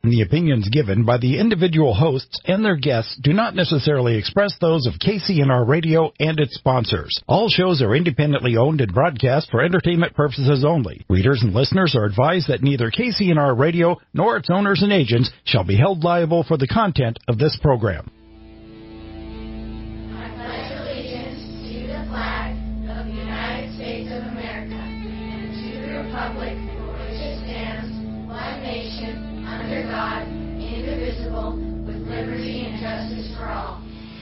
The opinions given by the individual hosts and their guests do not necessarily express those of KCNR Radio and its sponsors. All shows are independently owned and broadcast for entertainment purposes only. Readers and listeners are advised that neither KCNR Radio nor its owners and agents shall be held liable for the content of this program. I pledge allegiance to the flag of the United States of America and to the republic for which it stands, one nation, under God, indivisible, with liberty and justice for all.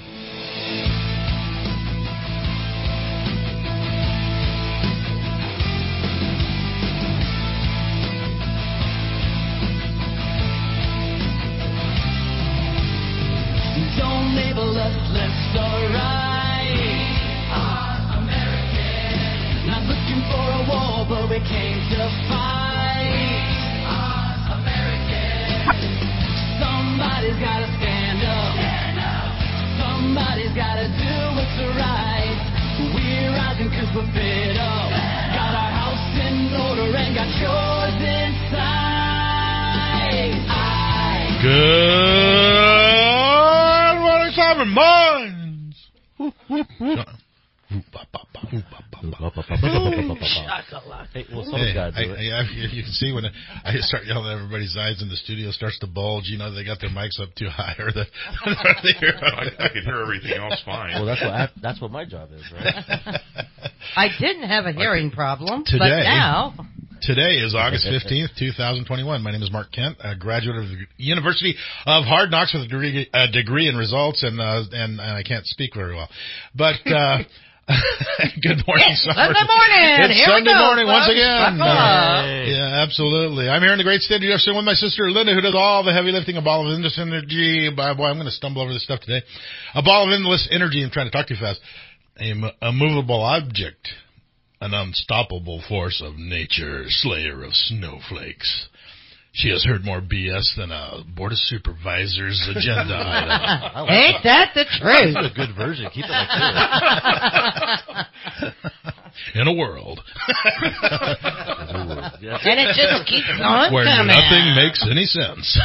Don't label us left or right. We are American. Not looking for a war, but we came to fight. Somebody's gotta stand up. Somebody's gotta do what's right. We're rising 'cause we're fed up. Got our house in order and got yours inside. Good morning, Simon Mines. Hey, well, someone's got to do it. You can see when I start yelling, everybody's eyes in the studio starts to bulge. You know, they got their mics up too high, or I could hear everything else fine. Well, that's what my job is, right? I didn't have a hearing problem, today, but now. Today is August 15th, 2021. My name is Mark Kent, a graduate of the University of Hard Knocks with a degree in results, and I can't speak very well. But good morning, Sunday morning. It's Here Sunday we go, morning once again. Hey. Yeah, absolutely. I'm here in the great state of Jefferson with my sister Linda, who does all the heavy lifting. A ball of endless energy. Boy, I'm going to stumble over this stuff today. A ball of endless energy. I'm trying to talk too fast. A movable object. An unstoppable force of nature, slayer of snowflakes. She has heard more BS than a Board of Supervisors agenda item. Ain't that the truth? That's a good version. Keep it like this. In a world. And it just keeps on where coming. Nothing makes any sense.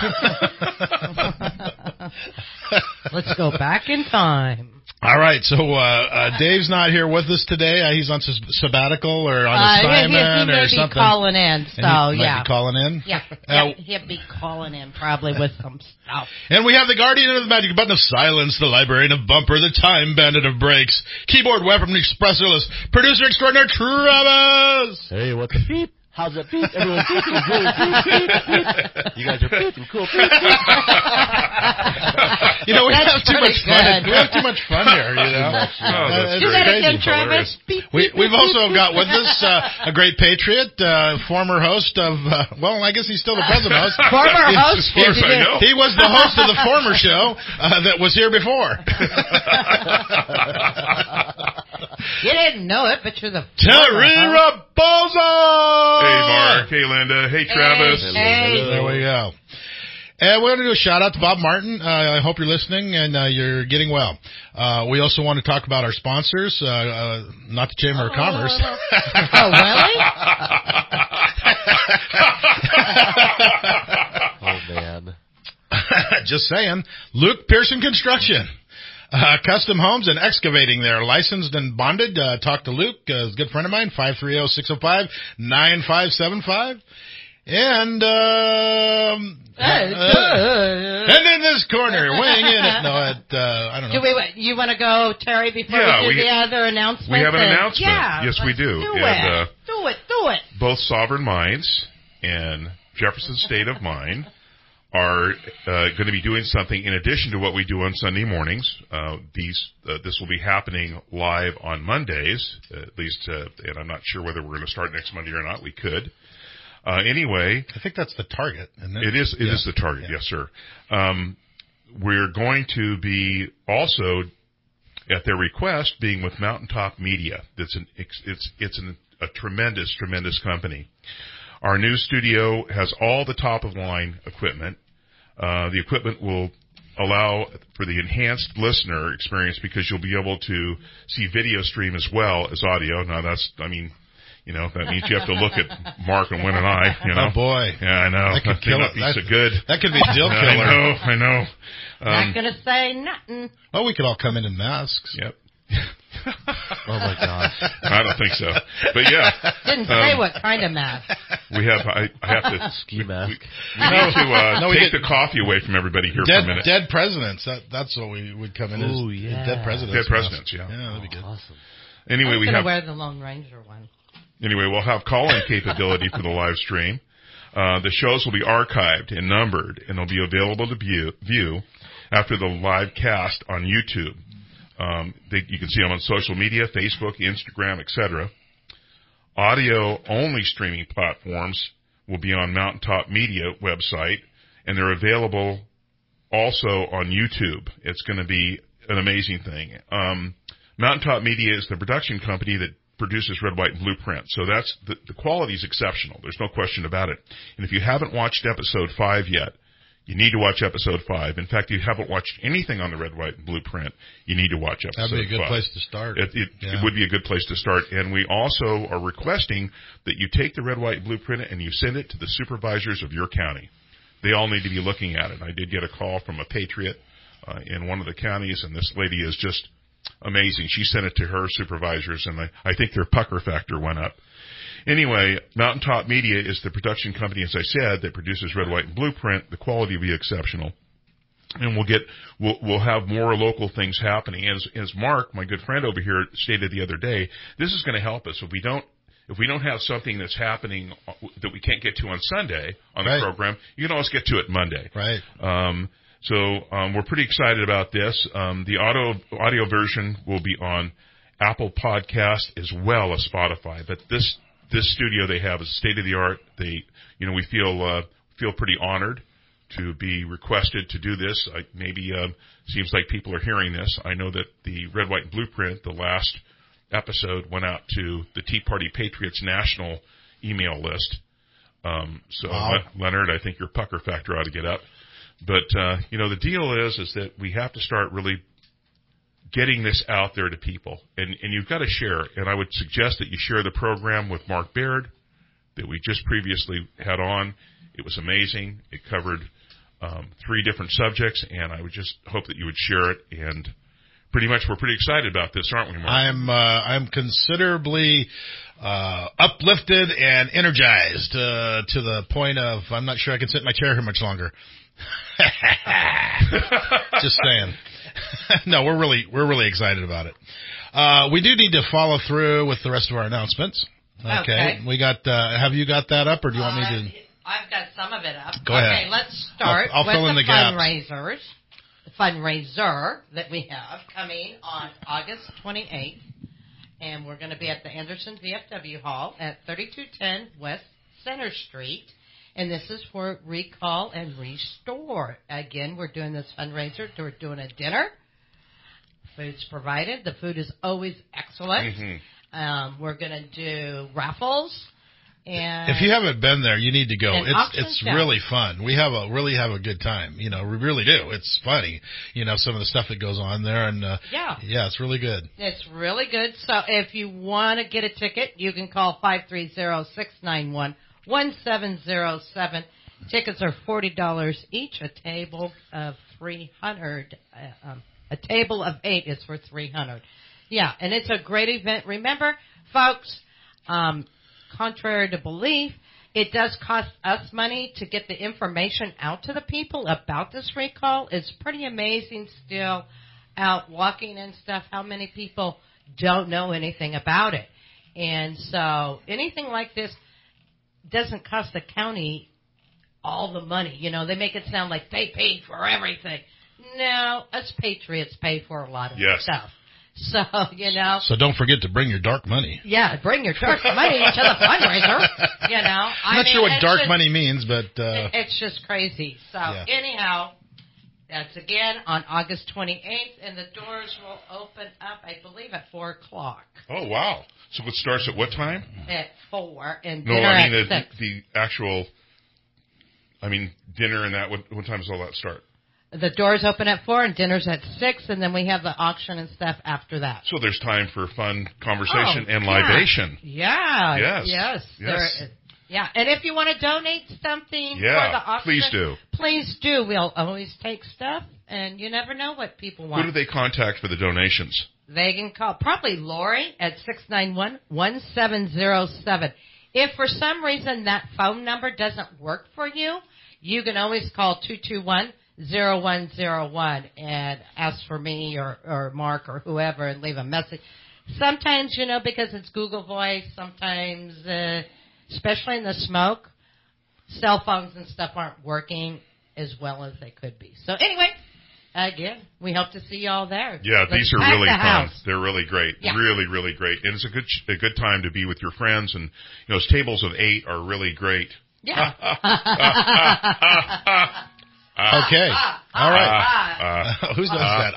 Let's go back in time. All right, so Dave's not here with us today. He's on sabbatical or on assignment he or may something. be calling in, so might yeah. be calling in? Yeah, he'll be calling in probably with some stuff. And we have the guardian of the magic button of silence, the librarian of bumper, the time bandit of breaks, keyboard weapon expressionist, producer extraordinaire Travis. Hey, what's a beep? How's that beep? Everyone's beeping. Really beep, beep, beep. You guys are beeping. Cool. Beep, beep. You know, we have too much fun. We have too much fun here, you know. Do that again, Travis. We've also got with us a great patriot, former host of, well, I guess he's still the present host. Former host? He was the host of the former show that was here before. You didn't know it, but you're the Terry Raposo! Hey, Mark. Hey, Linda. Hey, Travis. Hey. There we go. And we're going to do a shout-out to Bob Martin. I hope you're listening and you're getting well. We also want to talk about our sponsors, not the Chamber of Commerce. Oh, really? Oh, man. Just saying. Luke Pearson Construction. Custom homes and excavating. They're licensed and bonded. Talk to Luke, a good friend of mine, 530-605-9575. And and in this corner, weighing in at I don't know. You want to go, Terry, before we do the other announcement? We have an announcement. Yeah, yes, we do. Do it. Both Sovereign Minds and Jefferson State of Mind are going to be doing something in addition to what we do on Sunday mornings. This will be happening live on Mondays, at least, and I'm not sure whether we're going to start next Monday or not. We could. Anyway, I think that's the target, isn't it? It is the target, yes, sir. We're going to be also, at their request, being with Mountaintop Media. It's a tremendous company. Our new studio has all the top-of-line equipment. The equipment will allow for the enhanced listener experience because you'll be able to see video stream as well as audio. Now, You know, that means you have to look at Mark and Win and I. You know? Oh boy, yeah, I know. that could kill it. Be so good. That could be a deal killer. I know. Not gonna say nothing. Well, we could all come in masks. Yep. Oh my gosh. I don't think so. But yeah. Didn't say what kind of mask. We have. I have to. Ski mask. We need to take the coffee away from everybody here for a minute. Dead presidents. That's what we would come in as. Ooh, yeah. Dead presidents. Dead presidents. Yeah. Yeah, that'd be good. Awesome. Anyway, I'm we gonna have. wear the Lone Ranger one. Anyway, we'll have call-in capability for the live stream. The shows will be archived and numbered, and they'll be available to view after the live cast on YouTube. You can see them on social media, Facebook, Instagram, etc. Audio-only streaming platforms will be on Mountaintop Media website, and they're available also on YouTube. It's going to be an amazing thing. Mountaintop Media is the production company that produces Red, White, and Blueprint. So that's the quality is exceptional. There's no question about it. And if you haven't watched episode 5 yet, you need to watch episode 5. In fact, if you haven't watched anything on the Red, White, and Blueprint, you need to watch episode 5. That'd be a good place to start. It would be a good place to start. And we also are requesting that you take the Red, White, and Blueprint and you send it to the supervisors of your county. They all need to be looking at it. I did get a call from a patriot in one of the counties, and this lady is just amazing. She sent it to her supervisors, and I think their pucker factor went up. Anyway, Mountaintop Media is the production company, as I said, that produces Red, White, and Blueprint. The quality will be exceptional. And we'll have more local things happening. As Mark, my good friend over here, stated the other day, this is going to help us. If we don't have something that's happening that we can't get to on Sunday on the program, you can always get to it Monday. Right. So we're pretty excited about this. The audio version will be on Apple Podcast as well as Spotify. But this studio they have is state of the art. We feel pretty honored to be requested to do this. Seems like people are hearing this. I know that the Red, White, and Blueprint, the last episode, went out to the Tea Party Patriots national email list. Wow. Leonard, I think your pucker factor ought to get up. But, the deal is that we have to start really getting this out there to people. And you've got to share. And I would suggest that you share the program with Mark Baird that we just previously had on. It was amazing. It covered 3 different subjects, and I would just hope that you would share it. And pretty much we're pretty excited about this, aren't we, Mark? I'm considerably uplifted and energized to the point of I'm not sure I can sit in my chair here much longer. Just saying. No, we're really excited about it. We do need to follow through with the rest of our announcements. Okay. We got. Have you got that up, or do you want me to? I've got some of it up. Go ahead. Okay, let's start I'll with fill in the gaps. fundraisers. The fundraiser that we have coming on August 28th, and we're going to be at the Anderson VFW Hall at 3210 West Center Street. And this is for Recall and Restore. Again, we're doing this fundraiser. We're doing a dinner. Food's provided. The food is always excellent. Mm-hmm. We're going to do raffles. And if you haven't been there, you need to go. It's down. really fun. We really have a good time. We really do. It's funny. Some of the stuff that goes on there, and it's really good. It's really good. So if you want to get a ticket, you can call 530-691-1707. Tickets are $40 each. A table of 300. A table of 8 is for 300. Yeah, and it's a great event. Remember, folks, contrary to belief, it does cost us money to get the information out to the people about this recall. It's pretty amazing still out walking and stuff how many people don't know anything about it. And so anything like this doesn't cost the county all the money. They make it sound like they paid for everything. No, us patriots pay for a lot of stuff. So, So don't forget to bring your dark money. Yeah, bring your dark money to the fundraiser. I'm not sure what dark money means, but it's just crazy. So anyhow, that's again on August 28th, and the doors will open up, I believe, at 4 o'clock. Oh, wow. So it starts at what time? At 4, and no, dinner I mean at 6. the actual, dinner and that. What time does all that start? The doors open at 4 and dinner's at 6, and then we have the auction and stuff after that. So there's time for fun conversation and libation. Yeah. Yes. Yeah, and if you want to donate something for the auction, please do. We'll always take stuff, and you never know what people want. Who do they contact for the donations? They can call probably Lori at 691-1707. If for some reason that phone number doesn't work for you, you can always call 221-0101 and ask for me or Mark or whoever and leave a message. Sometimes, because it's Google Voice, sometimes, especially in the smoke, cell phones and stuff aren't working as well as they could be. So anyway, again, we hope to see you all there. Yeah, these are really fun. They're really great. Yeah. Really, really great. And it's a good time to be with your friends. And, tables of 8 are really great. Yeah. Okay. All right. Who does that?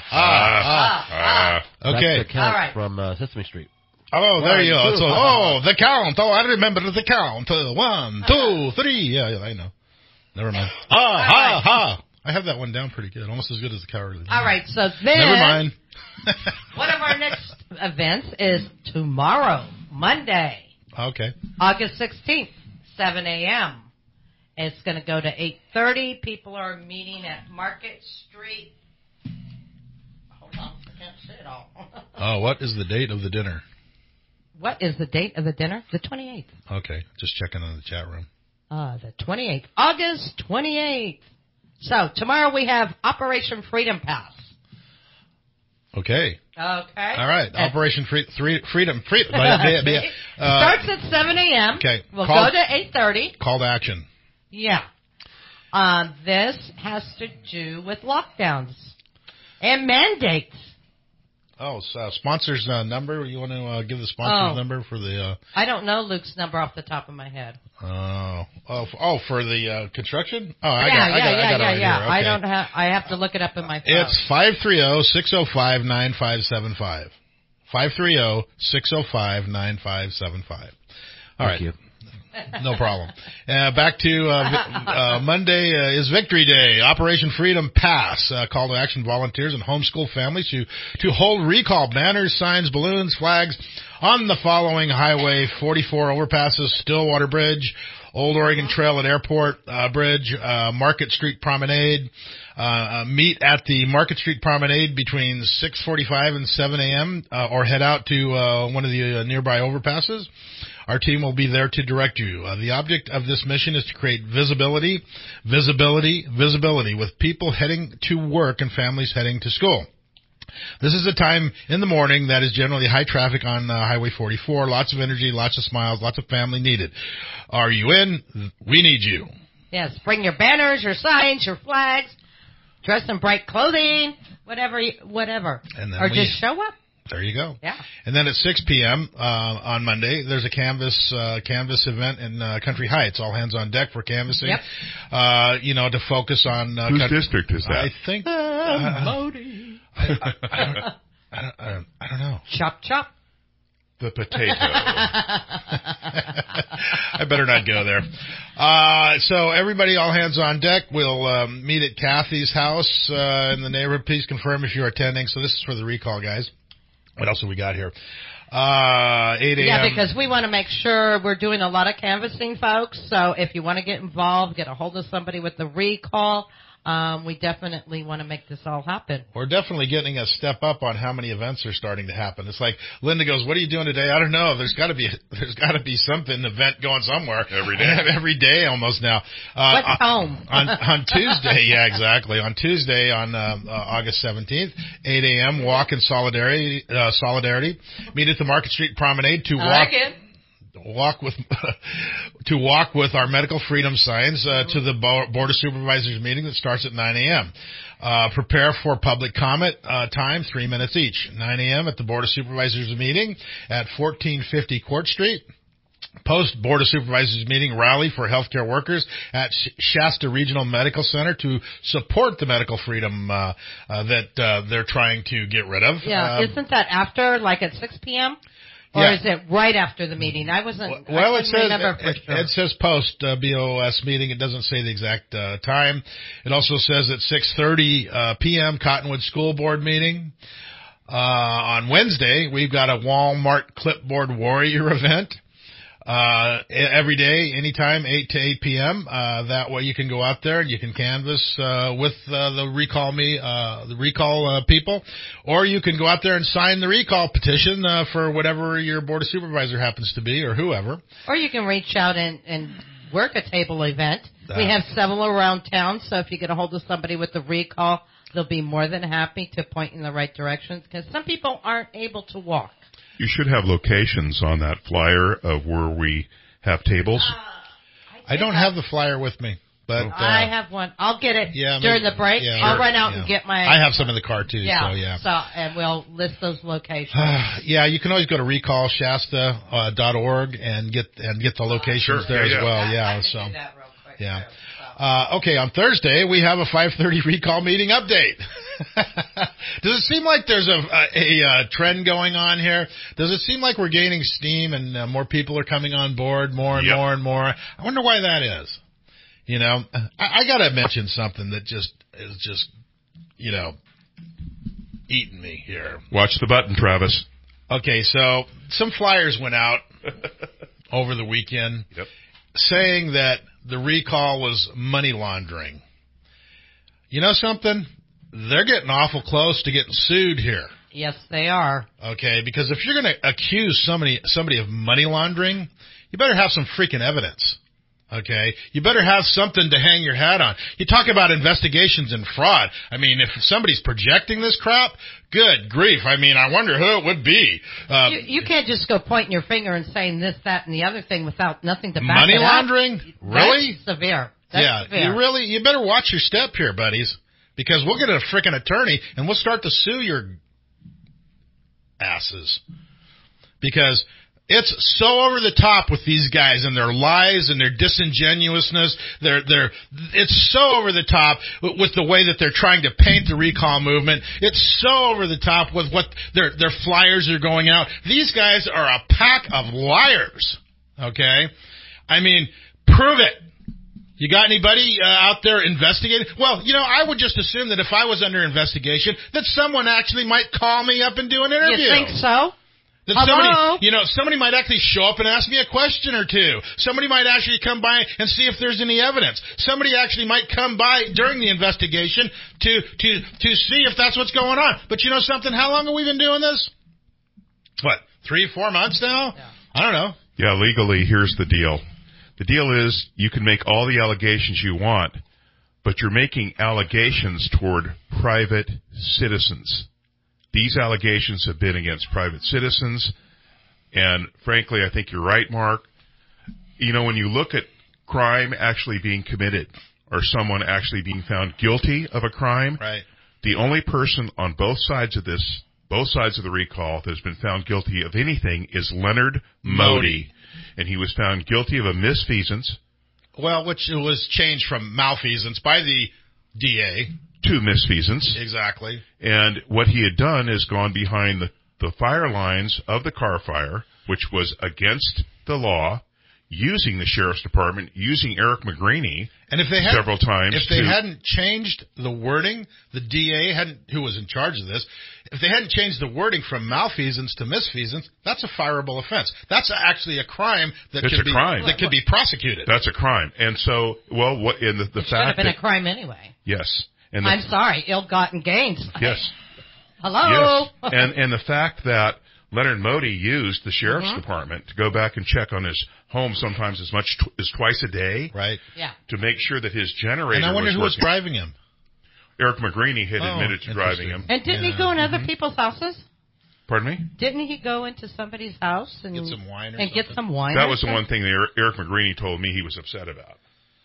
Okay. That's the Count All right. from Sesame Street. Oh, there you go. So, the Count. Oh, I remember the Count. 1, 2, 3. Yeah, I know. Never mind. I have that one down pretty good. Almost as good as the Cowardly. All right, so then... Never mind. One of our next events is tomorrow, Monday. Okay. August 16th, 7 a.m. It's going to go to 8:30. People are meeting at Market Street. Hold on, I can't see it all. Oh, what is the date of the dinner? What is the date of the dinner? The 28th. Okay, just checking in the chat room. The 28th. August 28th. So, tomorrow we have Operation Freedom Pass. Okay. Okay. All right. Operation Freedom. Starts at 7 a.m. Okay. We'll go to 8:30. Call to action. Yeah. This has to do with lockdowns and mandates. Oh, so sponsors number. You want to give the sponsors number for the? I don't know Luke's number off the top of my head. For the construction. Oh, I yeah, got it right here. Okay. I don't have. I have to look it up in my phone. It's 530-605-9575. 530-605-9575. All right. Thank you. No problem. Back to Monday is Victory Day. Operation Freedom Pass. Call to action volunteers and homeschool families to hold recall banners, signs, balloons, flags on the following Highway 44 overpasses: Stillwater Bridge, Old Oregon Trail at Airport Bridge, Market Street Promenade. Meet at the Market Street Promenade between 6:45 and 7 a.m. Or head out to one of the nearby overpasses. Our team will be there to direct you. The object of this mission is to create visibility with people heading to work and families heading to school. This is a time in the morning that is generally high traffic on Highway 44. Lots of energy, lots of smiles, lots of family needed. Are you in? We need you. Yes, bring your banners, your signs, your flags, dress in bright clothing, whatever. And then just show up. There you go. Yeah. And then at 6 p.m. On Monday, there's a canvas event in Country Heights. All hands on deck for canvassing. Yep. To focus on whose district is that? I think Modi. I don't know. Chop chop. The potato. I better not go there. So everybody, all hands on deck. We'll meet at Kathy's house in the neighborhood. Please confirm if you're attending. So this is for the recall, guys. What else have we got here? 8 a.m. Yeah, because we want to make sure we're doing a lot of canvassing, folks. So if you want to get involved, get a hold of somebody with the recall. We definitely want to make this all happen. We're definitely getting a step up on how many events are starting to happen. It's like Linda goes, "What are you doing today?" I don't know. There's got to be something event going somewhere every day. Every day almost now. What's home? on Tuesday, yeah, exactly. On Tuesday, on August 17th, 8 a.m. Walk in solidarity. Meet at the Market Street Promenade to walk with our medical freedom signs to the Board of Supervisors meeting that starts at 9 a.m. Prepare for public comment time, 3 minutes each. 9 a.m. at the Board of Supervisors meeting at 1450 Court Street. Post Board of Supervisors meeting rally for healthcare workers at Shasta Regional Medical Center to support the medical freedom that they're trying to get rid of. Yeah, isn't that after, like at 6 p.m.? Or Yeah. is it right after the meeting? I wasn't. Well, I it couldn't says remember for sure. it says post BOS meeting. It doesn't say the exact time. It also says at 6:30 p.m. Cottonwood School Board meeting. On Wednesday, we've got a Walmart Clipboard Warrior event. Every day, anytime, 8 to 8 p.m. That way you can go out there and you can canvass with the recall people, or you can go out there and sign the recall petition for whatever your board of supervisor happens to be, or whoever. Or you can reach out and work a table event. We have several around town, so if you get a hold of somebody with the recall, they'll be more than happy to point in the right directions, because some people aren't able to walk. You should have locations on that flyer of where we have tables. I don't have the flyer with me, but I have one. I'll get it yeah, during maybe- the break. yeah, I'll sure, run out yeah. and get my. I have some in the car too. Yeah. So yeah. So and we'll list those locations. Yeah, you can always go to recallshasta.org and get the locations Sure. there Yeah, as well. I Yeah, can so do that real quick. yeah. too, so. Okay, on Thursday we have a 5:30 recall meeting update. Does it seem like there's a trend going on here? Does it seem like we're gaining steam and more people are coming on board, more and Yep. more and more? I wonder why that is. You know, I got to mention something that is just eating me here. Watch the button, Travis. Okay, so some flyers went out over the weekend. Yep. Saying that the recall was money laundering. You know something? They're getting awful close to getting sued here. Yes, they are. Okay, because if you're going to accuse somebody of money laundering, you better have some freaking evidence. Okay, you better have something to hang your hat on. You talk about investigations and fraud. I mean, if somebody's projecting this crap, good grief. I mean, I wonder who it would be. You can't just go pointing your finger and saying this, that, and the other thing without nothing to back Money it up. laundering? Really? That's severe. That's Yeah, severe. you better watch your step here, buddies, because we'll get a frickin' attorney and we'll start to sue your asses. Because it's so over the top with these guys and their lies and their disingenuousness. It's so over the top with the way that they're trying to paint the recall movement. It's so over the top with what their flyers are going out. These guys are a pack of liars. Okay? I mean, prove it. You got anybody out there investigating? Well, I would just assume that if I was under investigation, that someone actually might call me up and do an interview. You think so? That Hello? somebody might actually show up and ask me a question or two. Somebody might actually come by and see if there's any evidence. Somebody actually might come by during the investigation to see if that's what's going on. But you know something? How long have we been doing this? What, 3-4 months now? Yeah. I don't know. Yeah, legally, here's the deal. The deal is you can make all the allegations you want, but you're making allegations toward private citizens. These allegations have been against private citizens, and frankly, I think you're right, Mark. When you look at crime actually being committed or someone actually being found guilty of a crime, Right. the only person on both sides of the recall that has been found guilty of anything is Leonard Modi. And he was found guilty of a misfeasance. Well, which was changed from malfeasance by the DA. To misfeasance. Exactly. And what he had done is gone behind the fire lines of the car fire, which was against the law, using the sheriff's department, using Eric McGreeny and if they several times. If they hadn't changed the wording, the DA who was in charge of this, if they hadn't changed the wording from malfeasance to misfeasance, that's a fireable offense. That's actually a crime that could be prosecuted. That's a crime. And so, the It should have been a crime anyway. Yes. I'm sorry, ill-gotten gains. Yes. Hello? Yes. And the fact that Leonard Modi used the sheriff's department to go back and check on his home sometimes as much as twice a day. Right. Yeah. To make sure that his generator And I wonder who was working. driving him. Eric McGreeny had admitted to driving him. And didn't he go in other people's houses? Pardon me? Didn't he go into somebody's house and Get some wine or and get something? some wine? That was the one thing that Eric McGreeny told me he was upset about.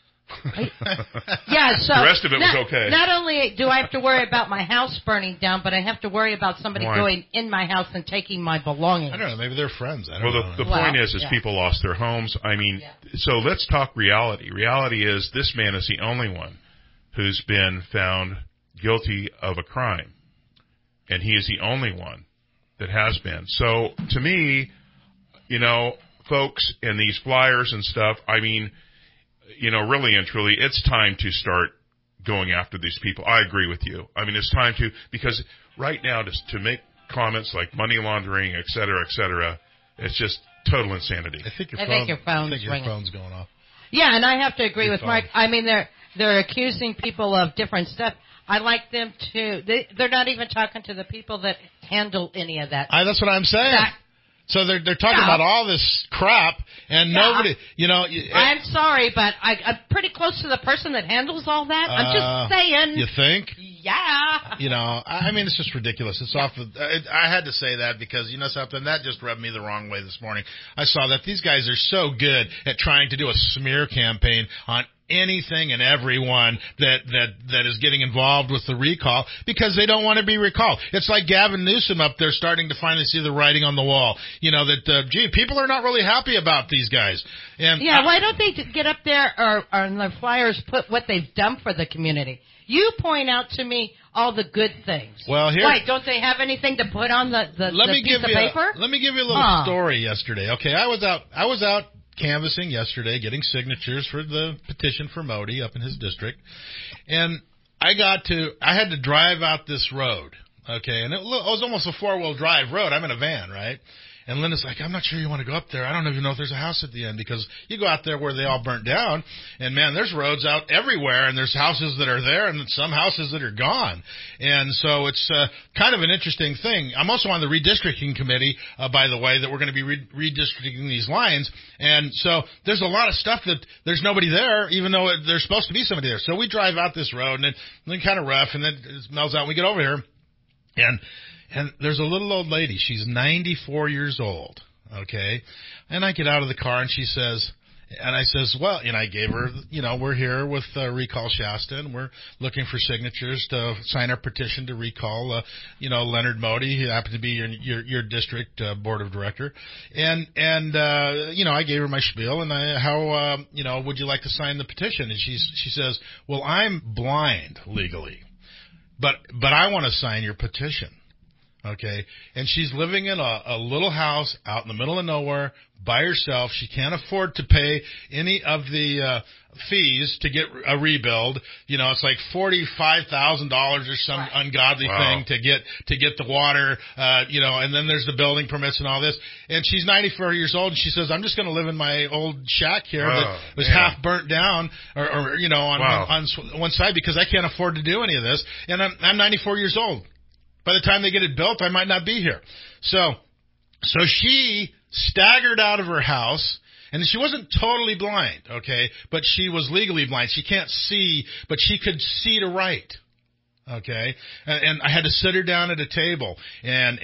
Yeah, so The rest of it was okay. Not only do I have to worry about my house burning down, but I have to worry about somebody Why? going in my house and taking my belongings. I don't know. Maybe they're friends. I don't Well, know. the point is people lost their homes. I mean, so let's talk reality. Reality is this man is the only one who's been found guilty of a crime. And he is the only one that has been. So, to me, folks, and these flyers and stuff, I mean, really and truly, it's time to start going after these people. I agree with you. I mean, it's time to, because right now to make comments like money laundering, et cetera, it's just total insanity. I think your phone's going off. Yeah, and I have to agree with Mike. I mean, they're accusing people of different stuff. I like them to. They're not even talking to the people that handle any of that. That's what I'm saying. So they're talking about all this crap, and nobody, I'm sorry, but I'm pretty close to the person that handles all that. I'm just saying. You think? Yeah. I mean, it's just ridiculous. It's off. I had to say that because something that just rubbed me the wrong way this morning. I saw that these guys are so good at trying to do a smear campaign on anything and everyone that is getting involved with the recall because they don't want to be recalled. It's like Gavin Newsom up there starting to finally see the writing on the wall. People are not really happy about these guys. And why don't they get up there or on the flyers put what they've done for the community? You point out to me all the good things. Well, here. Why, don't they have anything to put on the piece of paper? Let me give you a little story yesterday. Okay, I was out canvassing yesterday, getting signatures for the petition for Modi up in his district, and I had to drive out this road, okay, and it was almost a 4-wheel drive road. I'm in a van, right? And Linda's like, I'm not sure you want to go up there. I don't even know if there's a house at the end because you go out there where they all burnt down, and man, there's roads out everywhere, and there's houses that are there and some houses that are gone. And so it's kind of an interesting thing. I'm also on the redistricting committee, by the way, that we're going to be redistricting these lines. And so there's a lot of stuff that there's nobody there, even though there's supposed to be somebody there. So we drive out this road, and it's kind of rough, and then it smells out, and we get over here, and there's a little old lady. She's 94 years old, okay? And I get out of the car, and she says, and I says, well, and I gave her, we're here with Recall Shasta, and we're looking for signatures to sign our petition to recall, Leonard Modi, who happened to be your district board of director. And I gave her my spiel, and how would you like to sign the petition? And she says, well, I'm blind legally, but I want to sign your petition. Okay, and she's living in a little house out in the middle of nowhere by herself. She can't afford to pay any of the fees to get a rebuild. It's like $45,000 or some ungodly thing to get the water. And then there's the building permits and all this. And she's 94 years old, and she says, "I'm just going to live in my old shack here that was half burnt down, on one side because I can't afford to do any of this, and I'm 94 years old." By the time they get it built, I might not be here. So she staggered out of her house, and she wasn't totally blind, okay, but she was legally blind. She can't see, but she could see to write, okay. And I had to sit her down at a table and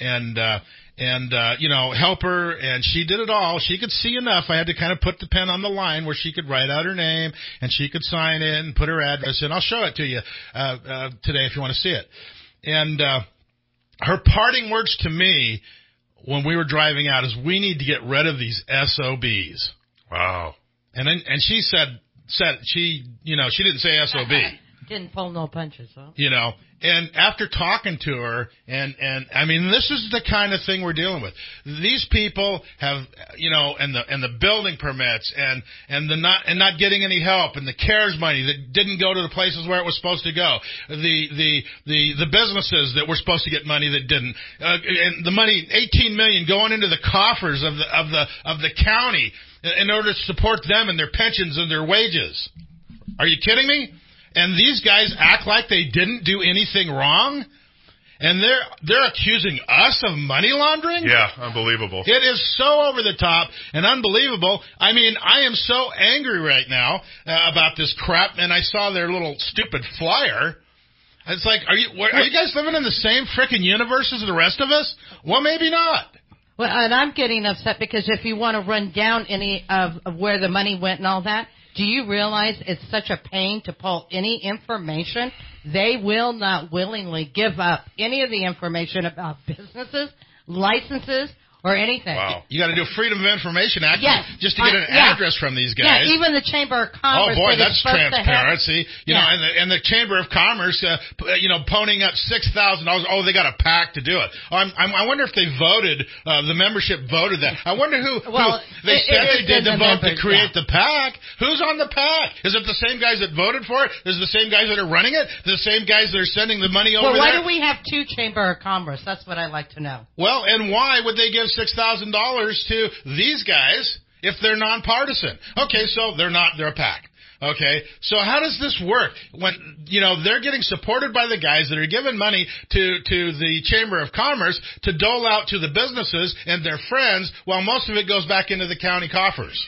help her, and she did it all. She could see enough. I had to kind of put the pen on the line where she could write out her name, and she could sign it and put her address in. I'll show it to you today if you want to see it. And her parting words to me when we were driving out is, "We need to get rid of these SOBs." Wow. And she said she didn't say SOB. Didn't pull no punches, huh? And after talking to her, and I mean, this is the kind of thing we're dealing with. These people have, and the building permits and not getting any help, and the CARES money that didn't go to the places where it was supposed to go. The businesses that were supposed to get money that didn't, and the money, $18 million going into the coffers of the county in order to support them and their pensions and their wages. Are you kidding me? And these guys act like they didn't do anything wrong, and they're accusing us of money laundering? Yeah, unbelievable. It is so over the top and unbelievable. I mean, I am so angry right now about this crap, and I saw their little stupid flyer. It's like, are you guys living in the same frickin' universe as the rest of us? Well, maybe not. Well, and I'm getting upset because if you want to run down any of where the money went and all that, do you realize it's such a pain to pull any information? They will not willingly give up any of the information about businesses, licenses, or anything. Wow. You got to do Freedom of Information Act just to get an yeah. address from these Yeah, guys. even the Chamber of Oh Commerce. boy, that that's is supposed to have- transparency. You know, and the Chamber of Commerce, ponying up $6,000. Oh, they got a PAC to do it. I wonder if they voted. The membership voted that. I wonder who. Well, they said they did the vote to members, create the PAC. Who's on the PAC? Is it the same guys that voted for it? Is it the same guys that are running it? The same guys that are sending the money over Well, why there? do we have two Chamber of Commerce? That's what I'd like to know. Well, and why would they give $6,000 to these guys if they're nonpartisan? Okay, so they're a PAC. Okay, so how does this work when they're getting supported by the guys that are giving money to the Chamber of Commerce to dole out to the businesses and their friends, while most of it goes back into the county coffers?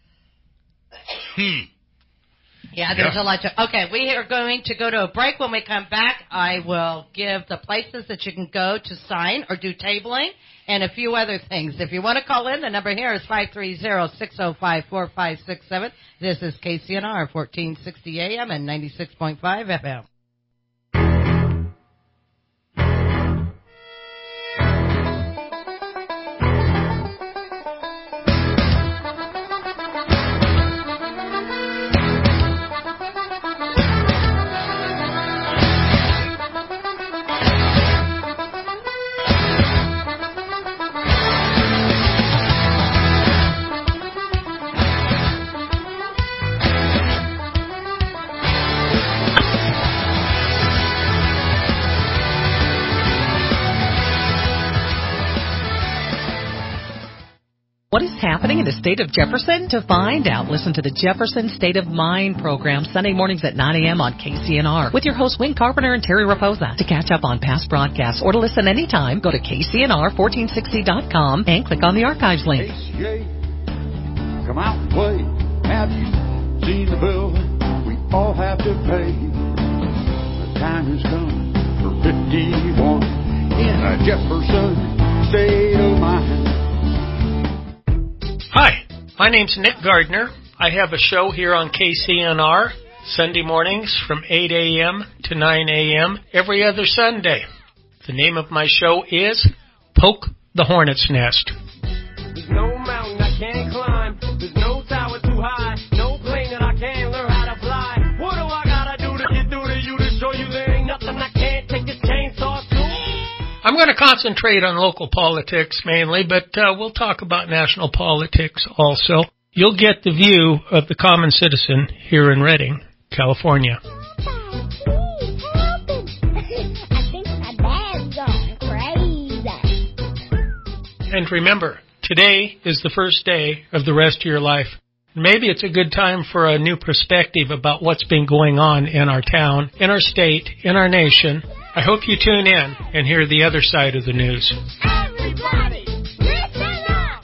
Yeah, there's a lot to... Okay, we are going to go to a break. When we come back, I will give the places that you can go to sign or do tabling and a few other things. If you want to call in, the number here is 530-605-4567. This is KCNR, 1460 AM and 96.5 FM. What is happening in the state of Jefferson? To find out, listen to the Jefferson State of Mind program Sunday mornings at 9 a.m. on KCNR with your hosts Wayne Carpenter and Terry Raposa. To catch up on past broadcasts or to listen anytime, go to KCNR1460.com and click on the archives link. ACA, come out and play. Have you seen the bill we all have to pay? The time has come for 51 in a Jefferson State of Mind. Hi, my name's Nick Gardner. I have a show here on KCNR Sunday mornings from 8 a.m. to 9 a.m. every other Sunday. The name of my show is Poke the Hornet's Nest. There's no mountain I can't climb. There's no tower too high. No plane that I can't learn how to fly. What do I gotta do to get through to you to show you there ain't nothing I can't take this chainsaw to? I'm going to concentrate on local politics mainly, but we'll talk about national politics also. You'll get the view of the common citizen here in Redding, California. And remember, today is the first day of the rest of your life. Maybe it's a good time for a new perspective about what's been going on in our town, in our state, in our nation. I hope you tune in and hear the other side of the news. Everybody, listen up!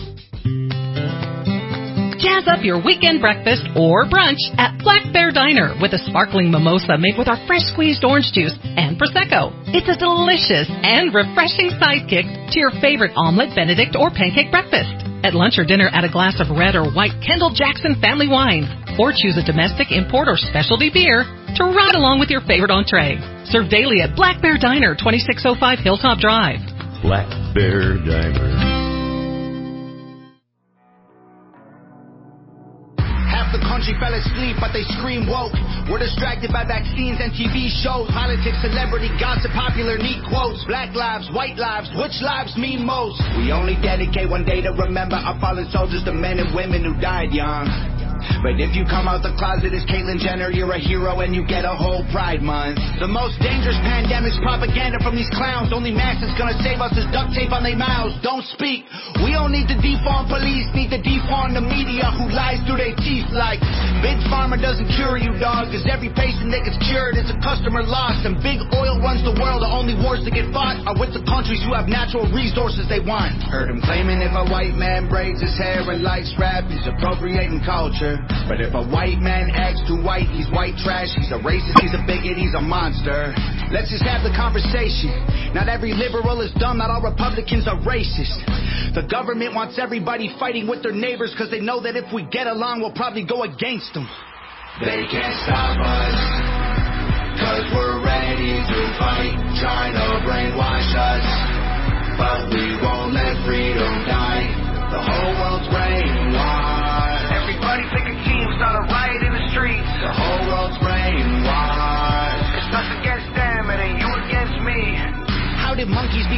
Jazz up your weekend breakfast or brunch at Black Bear Diner with a sparkling mimosa made with our fresh squeezed orange juice and Prosecco. It's a delicious and refreshing sidekick to your favorite omelet, Benedict, or pancake breakfast. At lunch or dinner, add a glass of red or white Kendall Jackson family wine. Or choose a domestic, import, or specialty beer to ride along with your favorite entree. Served daily at Black Bear Diner, 2605 Hilltop Drive. Black Bear Diner. Half the country fell asleep, but they scream woke. We're distracted by vaccines and TV shows. Politics, celebrity, gossip, popular, neat quotes. Black lives, white lives, which lives mean most? We only dedicate one day to remember our fallen soldiers, the men and women who died young. But if you come out the closet as Caitlyn Jenner, you're a hero and you get a whole Pride Month. The most dangerous pandemic's propaganda from these clowns. Only mask that's gonna save us is duct tape on their mouths. Don't speak. We don't need to defund police, need to defund the media who lies through their teeth like Big Pharma doesn't cure you, dog, cause every patient that gets cured is a customer lost. And big oil runs the world. The only wars that get fought are with the countries who have natural resources they want. Heard him claiming if a white man braids his hair and likes rap, he's appropriating culture. But if a white man acts too white, he's white trash, he's a racist, he's a bigot, he's a monster. Let's just have the conversation. Not every liberal is dumb, not all Republicans are racist. The government wants everybody fighting with their neighbors because they know that if we get along, we'll probably go against them. They can't stop us, cause we're ready to fight, trying to brainwash us. But we won't let freedom die.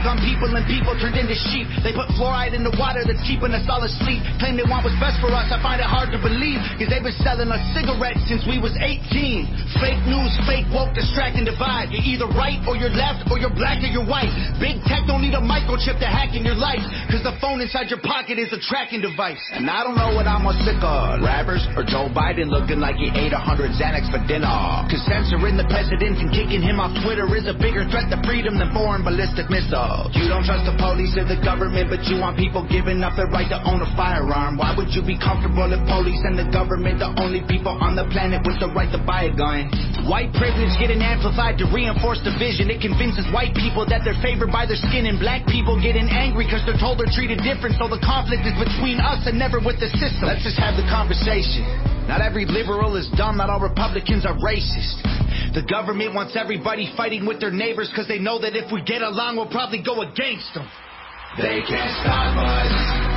plague on people and people turned into sheep. They put fluoride in the water that's keeping us all asleep. Claim they want what's best for us, I find it hard to believe. Cause they've been selling us cigarettes since we was 18. Fake news, fake woke, distract and divide. You're either right or you're left, or you're black or you're white. Big tech don't need a microchip to hack in your life. Cause the phone inside your pocket is a tracking device. And I don't know what I'm most sick of, rappers or Joe Biden looking like he ate 100 Xanax for dinner. Cause censoring the president and kicking him off Twitter is a bigger threat to freedom than foreign ballistic missiles. You don't trust the police or the government, but you want people giving up their right to own a firearm. Why would you be comfortable if police and the government the only people on the planet with the right to buy a gun? White privilege getting amplified to reinforce division. It convinces white people that they're favored by their skin, and black people getting angry because they're told they're treated different. So the conflict is between us and never with the system. Let's just have the conversation. Not every liberal is dumb, not all Republicans are racist. The government wants everybody fighting with their neighbors because they know that if we get along, we'll probably go against them. They can't stop us,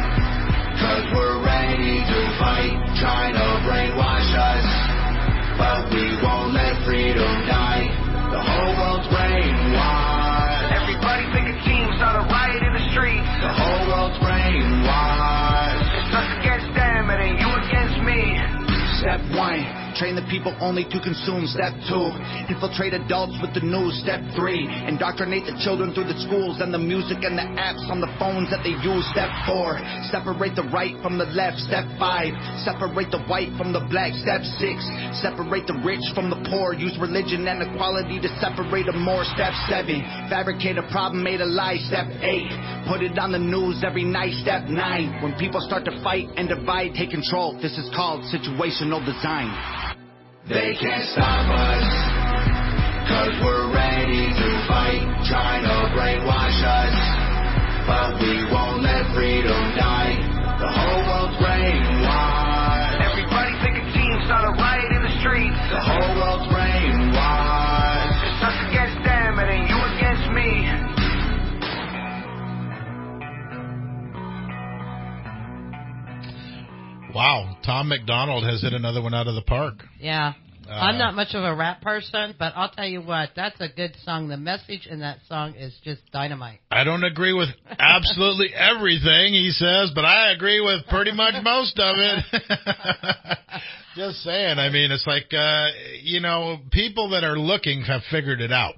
cause we're ready to fight, trying to brainwash us. But we won't let freedom die. The whole world's brainwashed. Everybody pick a team, start a riot in the streets. The whole world's brainwashed. It's us against them, and then you against me. Step 1, train the people only to consume. Step 2, infiltrate adults with the news. Step 3, indoctrinate the children through the schools and the music and the apps on the phones that they use. Step 4, separate the right from the left. Step 5, separate the white from the black. Step 6, separate the rich from the poor. Use religion and equality to separate them more. Step 7, fabricate a problem, made a lie. Step 8, put it on the news every night. Step 9, when people start to fight and divide, take control. This is called situational design. They can't stop us, cause we're ready to fight, trying to brainwash us. But we won't let freedom die. The whole world's brainwashed. Everybody pick a team, start a riot in the streets. The whole world's brainwashed. It's us against them, and then you against me. Wow, Tom McDonald has hit another one out of the park. Yeah. I'm not much of a rap person, but I'll tell you what, that's a good song. The message in that song is just dynamite. I don't agree with absolutely everything he says, but I agree with pretty much most of it. Just saying. I mean, it's like, people that are looking have figured it out.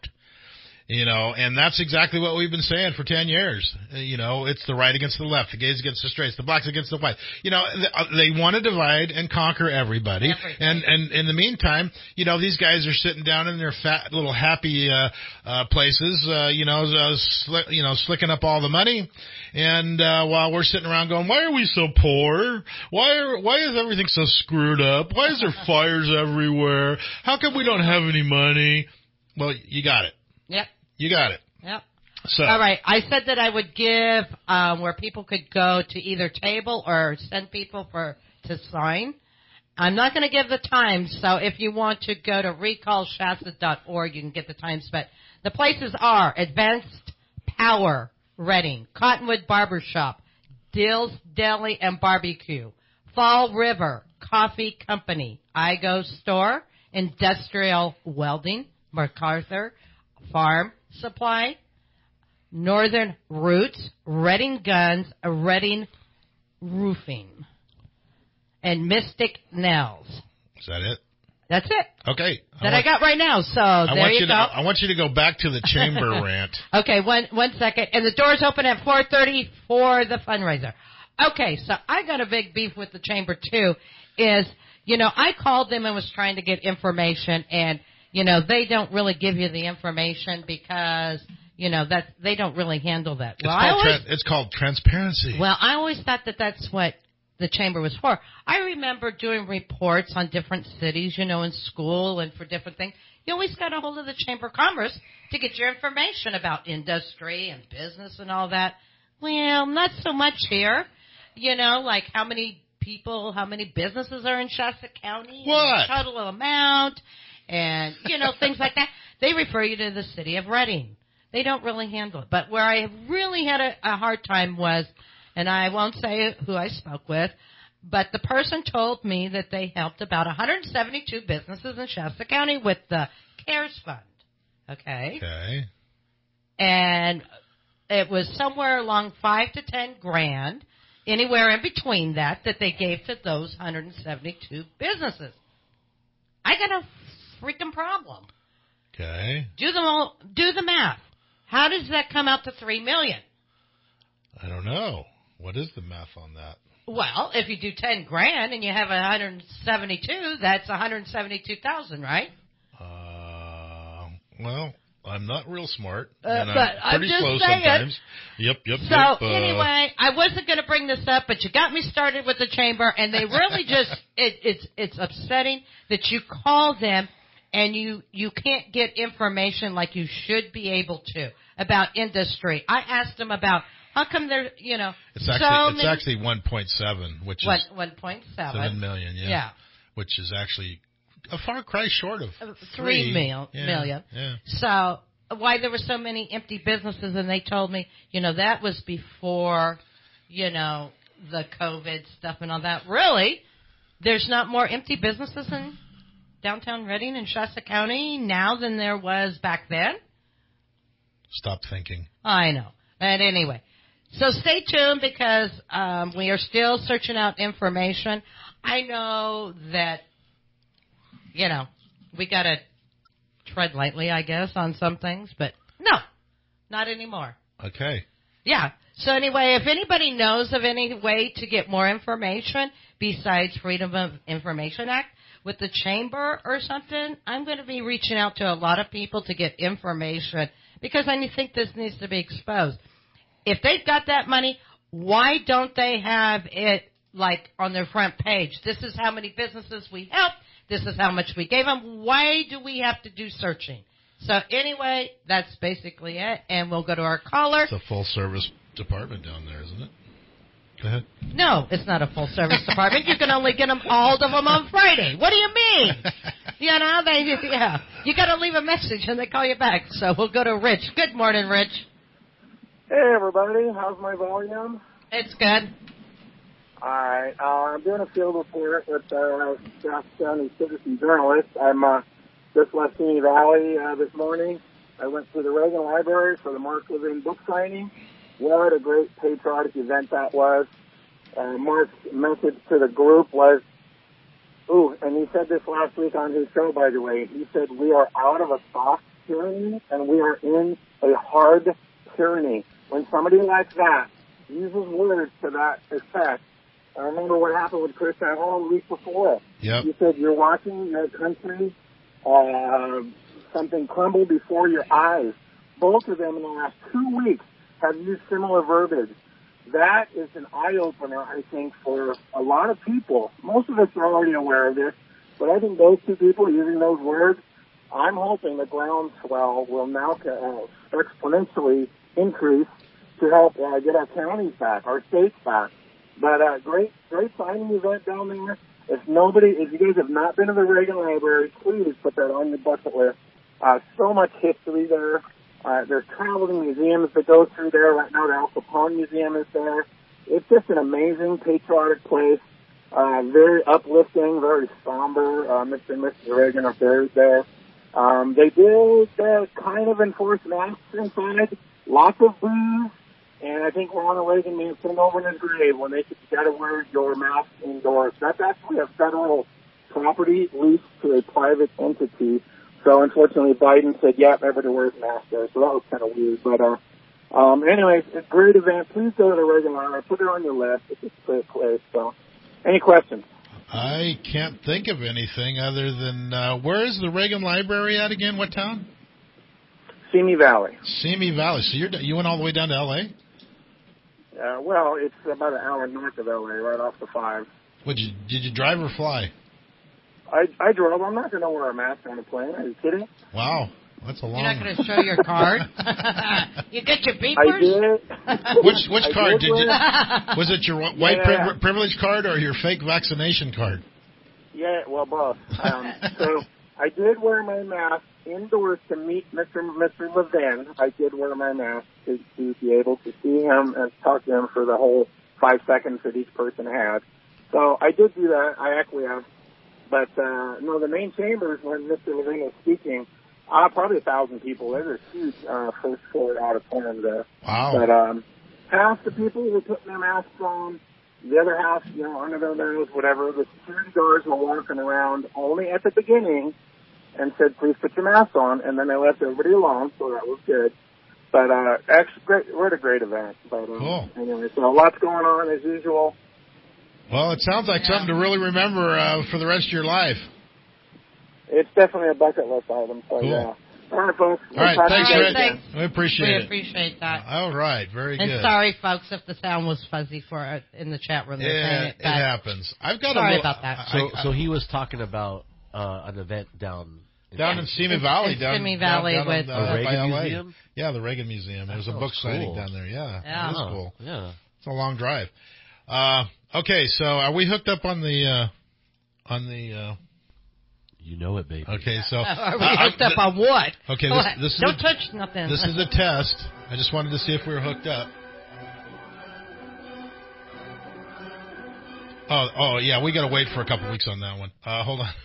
And that's exactly what we've been saying for 10 years. It's the right against the left, the gays against the straights, the blacks against the white. They want to divide and conquer everybody. And in the meantime, these guys are sitting down in their fat little happy places, slicking up all the money. And while we're sitting around going, why are we so poor? Why is everything so screwed up? Why is there fires everywhere? How come we don't have any money? Well, you got it. Yep. You got it. Yep. So, all right. I said that I would give where people could go to either table or send people to sign. I'm not going to give the times, so if you want to go to recallshasta.org, you can get the times. But the places are Advanced Power, Reading, Cottonwood Barbershop, Dill's Deli and Barbecue, Fall River Coffee Company, I-Go Store, Industrial Welding, MacArthur Farm Supply, Northern Roots, Reading Guns, Reading Roofing, and Mystic Nails. Is that it? That's it. Okay. I got right now. So there you go. I want you to go back to the chamber rant. Okay, one second. And the doors open at 4:30 for the fundraiser. Okay, so I got a big beef with the chamber too. I called them and was trying to get information, and they don't really give you the information because, that they don't really handle that. It's called transparency. Well, I always thought that that's what the chamber was for. I remember doing reports on different cities, in school and for different things. You always got a hold of the Chamber of Commerce to get your information about industry and business and all that. Well, not so much here. Like how many people, how many businesses are in Shasta County. What? And the total amount. And, things like that. They refer you to the city of Reading. They don't really handle it. But where I really had a hard time was, and I won't say who I spoke with, but the person told me that they helped about 172 businesses in Shasta County with the CARES Fund. Okay. Okay. And it was somewhere along 5 to 10 grand, anywhere in between that they gave to those 172 businesses. I got a freaking problem. Okay. Do the math. How does that come out to $3 million? I don't know. What is the math on that? Well, if you do 10 grand and you have 172, that's 172,000, right? Well, I'm not real smart, but and I'm pretty just slow saying. sometimes. Yep. So anyway, I wasn't going to bring this up, but you got me started with the chamber, and they really just it's upsetting that you call them and you can't get information like you should be able to about industry. I asked them about how come they're it's actually 1.7, which is 1.7 7 million, yeah, which is actually a far cry short of 3 million. Yeah. So why there were so many empty businesses, and they told me, that was before, the COVID stuff and all that. Really, there's not more empty businesses in downtown Redding and Shasta County now than there was back then? Stop thinking. I know. But anyway, so stay tuned because we are still searching out information. I know that, we got to tread lightly, I guess, on some things, but no, not anymore. Okay. Yeah. So anyway, if anybody knows of any way to get more information besides Freedom of Information Act with the chamber or something, I'm going to be reaching out to a lot of people to get information because I think this needs to be exposed. If they've got that money, why don't they have it like on their front page? This is how many businesses we helped. This is how much we gave them. Why do we have to do searching? So anyway, that's basically it, and we'll go to our caller. It's a full-service department down there, isn't it? Go ahead. No, it's not a full-service department. You can only get them all of them on Friday. What do you mean? You got to leave a message, and they call you back. So we'll go to Rich. Good morning, Rich. Hey, everybody. How's my volume? It's good. All right. I'm doing a field report with Shasta County Citizen Journalist. I'm just left Simi Valley this morning. I went to the Reagan Library for the Mark Levin book signing. What a great patriotic event that was. Mark's message to the group was, and he said this last week on his show, by the way. He said, we are out of a soft tyranny and we are in a hard tyranny. When somebody like that uses words to that effect, I remember what happened with Chris Hall the week before. Yep. He said, you're watching your country, something crumble before your eyes. Both of them in the last 2 weeks have used similar verbiage. That is an eye-opener, I think, for a lot of people. Most of us are already aware of this, but I think those two people using those words, I'm hoping the groundswell will now exponentially increase to help get our counties back, our states back. But great signing event down there. If you guys have not been to the Reagan Library, please put that on your bucket list. So much history there. There's traveling museums that go through there. Right now, the Al Capone Museum is there. It's just an amazing patriotic place. Very uplifting, very somber. Mr. and Mrs. Reagan are buried there. They did kind of enforce masks inside. Lots of booze. And I think Ronald Reagan may have turned over in his grave when they said you got to wear your mask indoors. That's actually a federal property leased to a private entity. So unfortunately, Biden said, yeah, everybody wears masks there. So that was kind of weird. But anyway, it's a great event. Please go to the Reagan Library. Put it on your list. It's a great place. So, any questions? I can't think of anything other than where is the Reagan Library at again? What town? Simi Valley. Simi Valley. So you went all the way down to L.A.? Well, it's about an hour north of L.A., right off the 5. Did you drive or fly? I drove. I'm not going to wear a mask on a plane. Are you kidding? Wow. That's a long... You're not going to show your card? You get your beepers? I did. Which card? Was it your white privilege card or your fake vaccination card? Yeah, well, both. So I did wear my mask indoors to meet Mr. Levin. I did wear my mask to be able to see him and talk to him for the whole 5 seconds that each person had. So I did do that. I acquiesced. But, no, the main chambers, when Mr. Levin was speaking, Probably 1,000 people. There's a huge first floor auditorium there. Wow. But half the people were putting their masks on. The other half, under their nose, whatever. The security guards were walking around only at the beginning and said, please put your mask on. And then they left everybody alone, so that was good. But actually, we're at a great event. But cool. Anyway, so lots going on as usual. Well, it sounds like something to really remember for the rest of your life. It's definitely a bucket list item. So, cool. Yeah. All right, folks. All right, thanks, Rick. Thanks. We appreciate it. We appreciate that. All right, very good. And sorry, folks, if the sound was fuzzy in the chat room. Yeah, it happens. I've got sorry about that. So he was talking about an event down in Simi Valley. Simi Valley with the Reagan Museum? Yeah, the Reagan Museum. There's a book signing down there. Yeah, yeah. That's cool. Yeah. It's a long drive. Okay, so are we hooked up on the You know it, baby. Okay, so are we hooked up on what? Okay, this don't touch nothing. This is a test. I just wanted to see if we were hooked up. Oh, yeah, we got to wait for a couple weeks on that one. Hold on.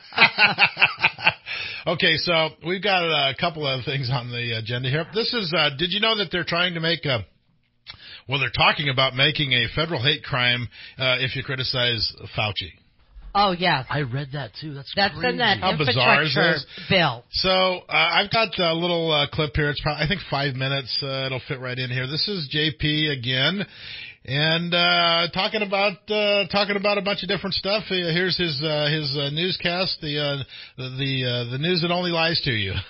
Okay, so we've got a couple of things on the agenda here. This is, did you know that they're trying to make they're talking about making a federal hate crime if you criticize Fauci. Oh, yeah. I read that, too. That's crazy. in that How bizarre is infrastructure this? bill. So I've got a little clip here. It's probably, I think, 5 minutes. It'll fit right in here. This is JP again, and talking about a bunch of different stuff. Here's his newscast, the news that only lies to you.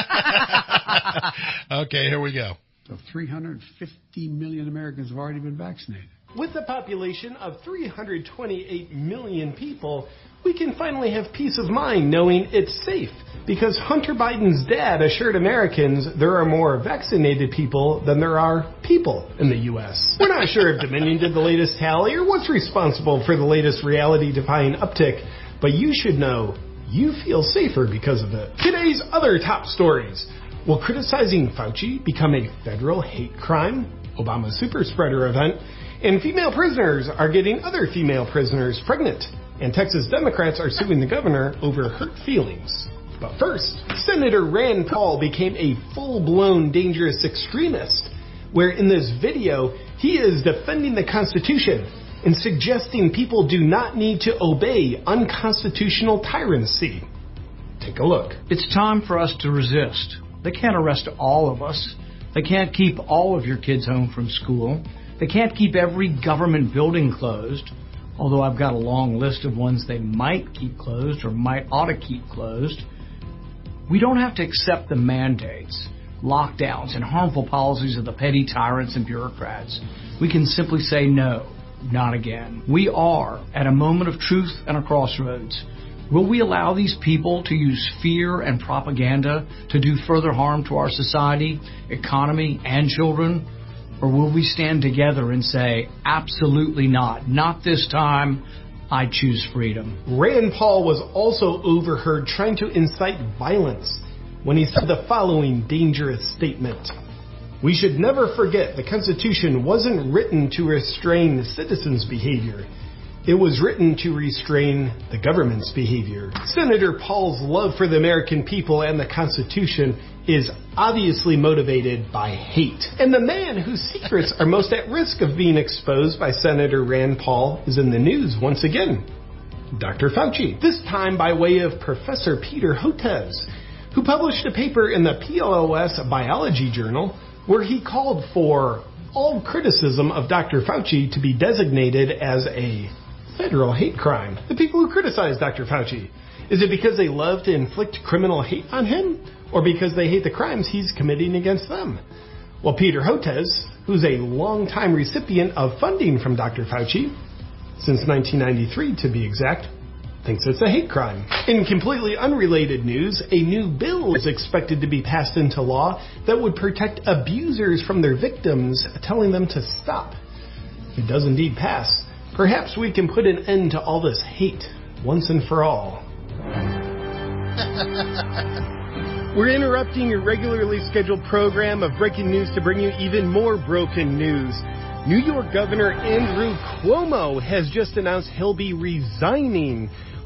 Okay, here we go. So 350 million Americans have already been vaccinated. With a population of 328 million people, we can finally have peace of mind knowing it's safe. Because Hunter Biden's dad assured Americans there are more vaccinated people than there are people in the U.S. We're not sure if Dominion did the latest tally or what's responsible for the latest reality-defying uptick, but you should know you feel safer because of it. Today's other top stories. Will criticizing Fauci become a federal hate crime? Obama super spreader event. And female prisoners are getting other female prisoners pregnant. And Texas Democrats are suing the governor over hurt feelings. But first, Senator Rand Paul became a full-blown dangerous extremist, where in this video, he is defending the Constitution and suggesting people do not need to obey unconstitutional tyranny. Take a look. It's time for us to resist. They can't arrest all of us. They can't keep all of your kids home from school. They can't keep every government building closed, although I've got a long list of ones they might keep closed or might ought to keep closed. We don't have to accept the mandates, lockdowns, and harmful policies of the petty tyrants and bureaucrats. We can simply say no, not again. We are at a moment of truth and a crossroads. Will we allow these people to use fear and propaganda to do further harm to our society, economy, and children? Or will we stand together and say, absolutely not, not this time, I choose freedom? Rand Paul was also overheard trying to incite violence when he said the following dangerous statement. We should never forget the Constitution wasn't written to restrain citizens' behavior. It was written to restrain the government's behavior. Senator Paul's love for the American people and the Constitution is obviously motivated by hate. And the man whose secrets are most at risk of being exposed by Senator Rand Paul is in the news once again. Dr. Fauci, this time by way of Professor Peter Hotez, who published a paper in the PLOS Biology Journal where he called for all criticism of Dr. Fauci to be designated as a federal hate crime. The people who criticize Dr. Fauci, is it because they love to inflict criminal hate on him, or because they hate the crimes he's committing against them? Well, Peter Hotez, who's a longtime recipient of funding from Dr. Fauci, since 1993 to be exact, thinks it's a hate crime. In completely unrelated news, a new bill is expected to be passed into law that would protect abusers from their victims, telling them to stop. If it does indeed pass, perhaps we can put an end to all this hate once and for all. We're interrupting your regularly scheduled program of breaking news to bring you even more broken news. New York Governor Andrew Cuomo has just announced he'll be resigning.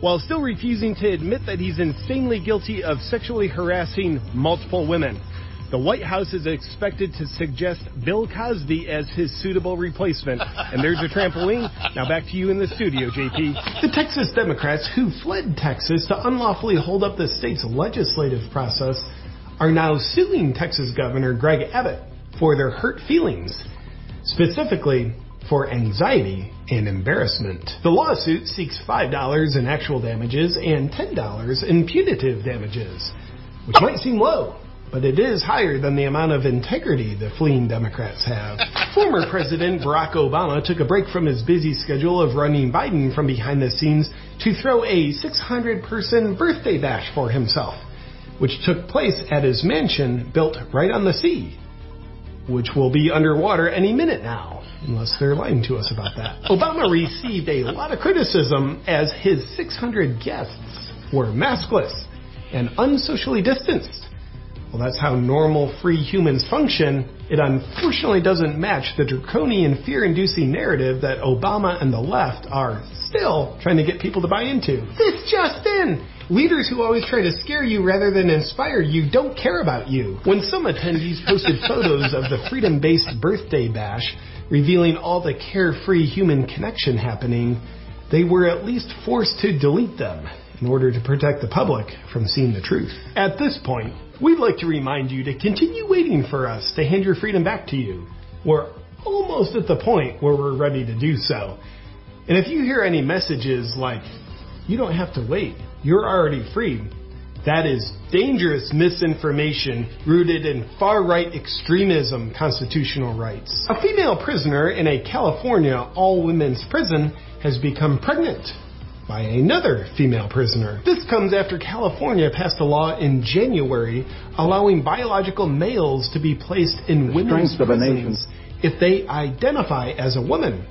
while still refusing to admit that he's insanely guilty of sexually harassing multiple women. The White House is expected to suggest Bill Cosby as his suitable replacement. And there's a trampoline. Now back to you in the studio, JP. The Texas Democrats who fled Texas to unlawfully hold up the state's legislative process are now suing Texas Governor Greg Abbott for their hurt feelings, specifically for anxiety and embarrassment. The lawsuit seeks $5 in actual damages and $10 in punitive damages, which might seem low, but it is higher than the amount of integrity the fleeing Democrats have. Former President Barack Obama took a break from his busy schedule of running Biden from behind the scenes to throw a 600-person birthday bash for himself, which took place at his mansion built right on the sea, which will be underwater any minute now, unless they're lying to us about that. Obama received a lot of criticism as his 600 guests were maskless and unsocially distanced. Well, that's how normal, free humans function. It unfortunately doesn't match the draconian, fear-inducing narrative that Obama and the left are still trying to get people to buy into. This just in! Leaders who always try to scare you rather than inspire you don't care about you. When some attendees posted photos of the freedom-based birthday bash, revealing all the carefree human connection happening, they were at least forced to delete them in order to protect the public from seeing the truth. At this point, we'd like to remind you to continue waiting for us to hand your freedom back to you. We're almost at the point where we're ready to do so. And if you hear any messages like, "You don't have to wait, you're already free," that is dangerous misinformation rooted in far-right extremism constitutional rights. A female prisoner in a California all-women's prison has become pregnant by another female prisoner. This comes after California passed a law in January allowing biological males to be placed in women's prisons if they identify as a woman.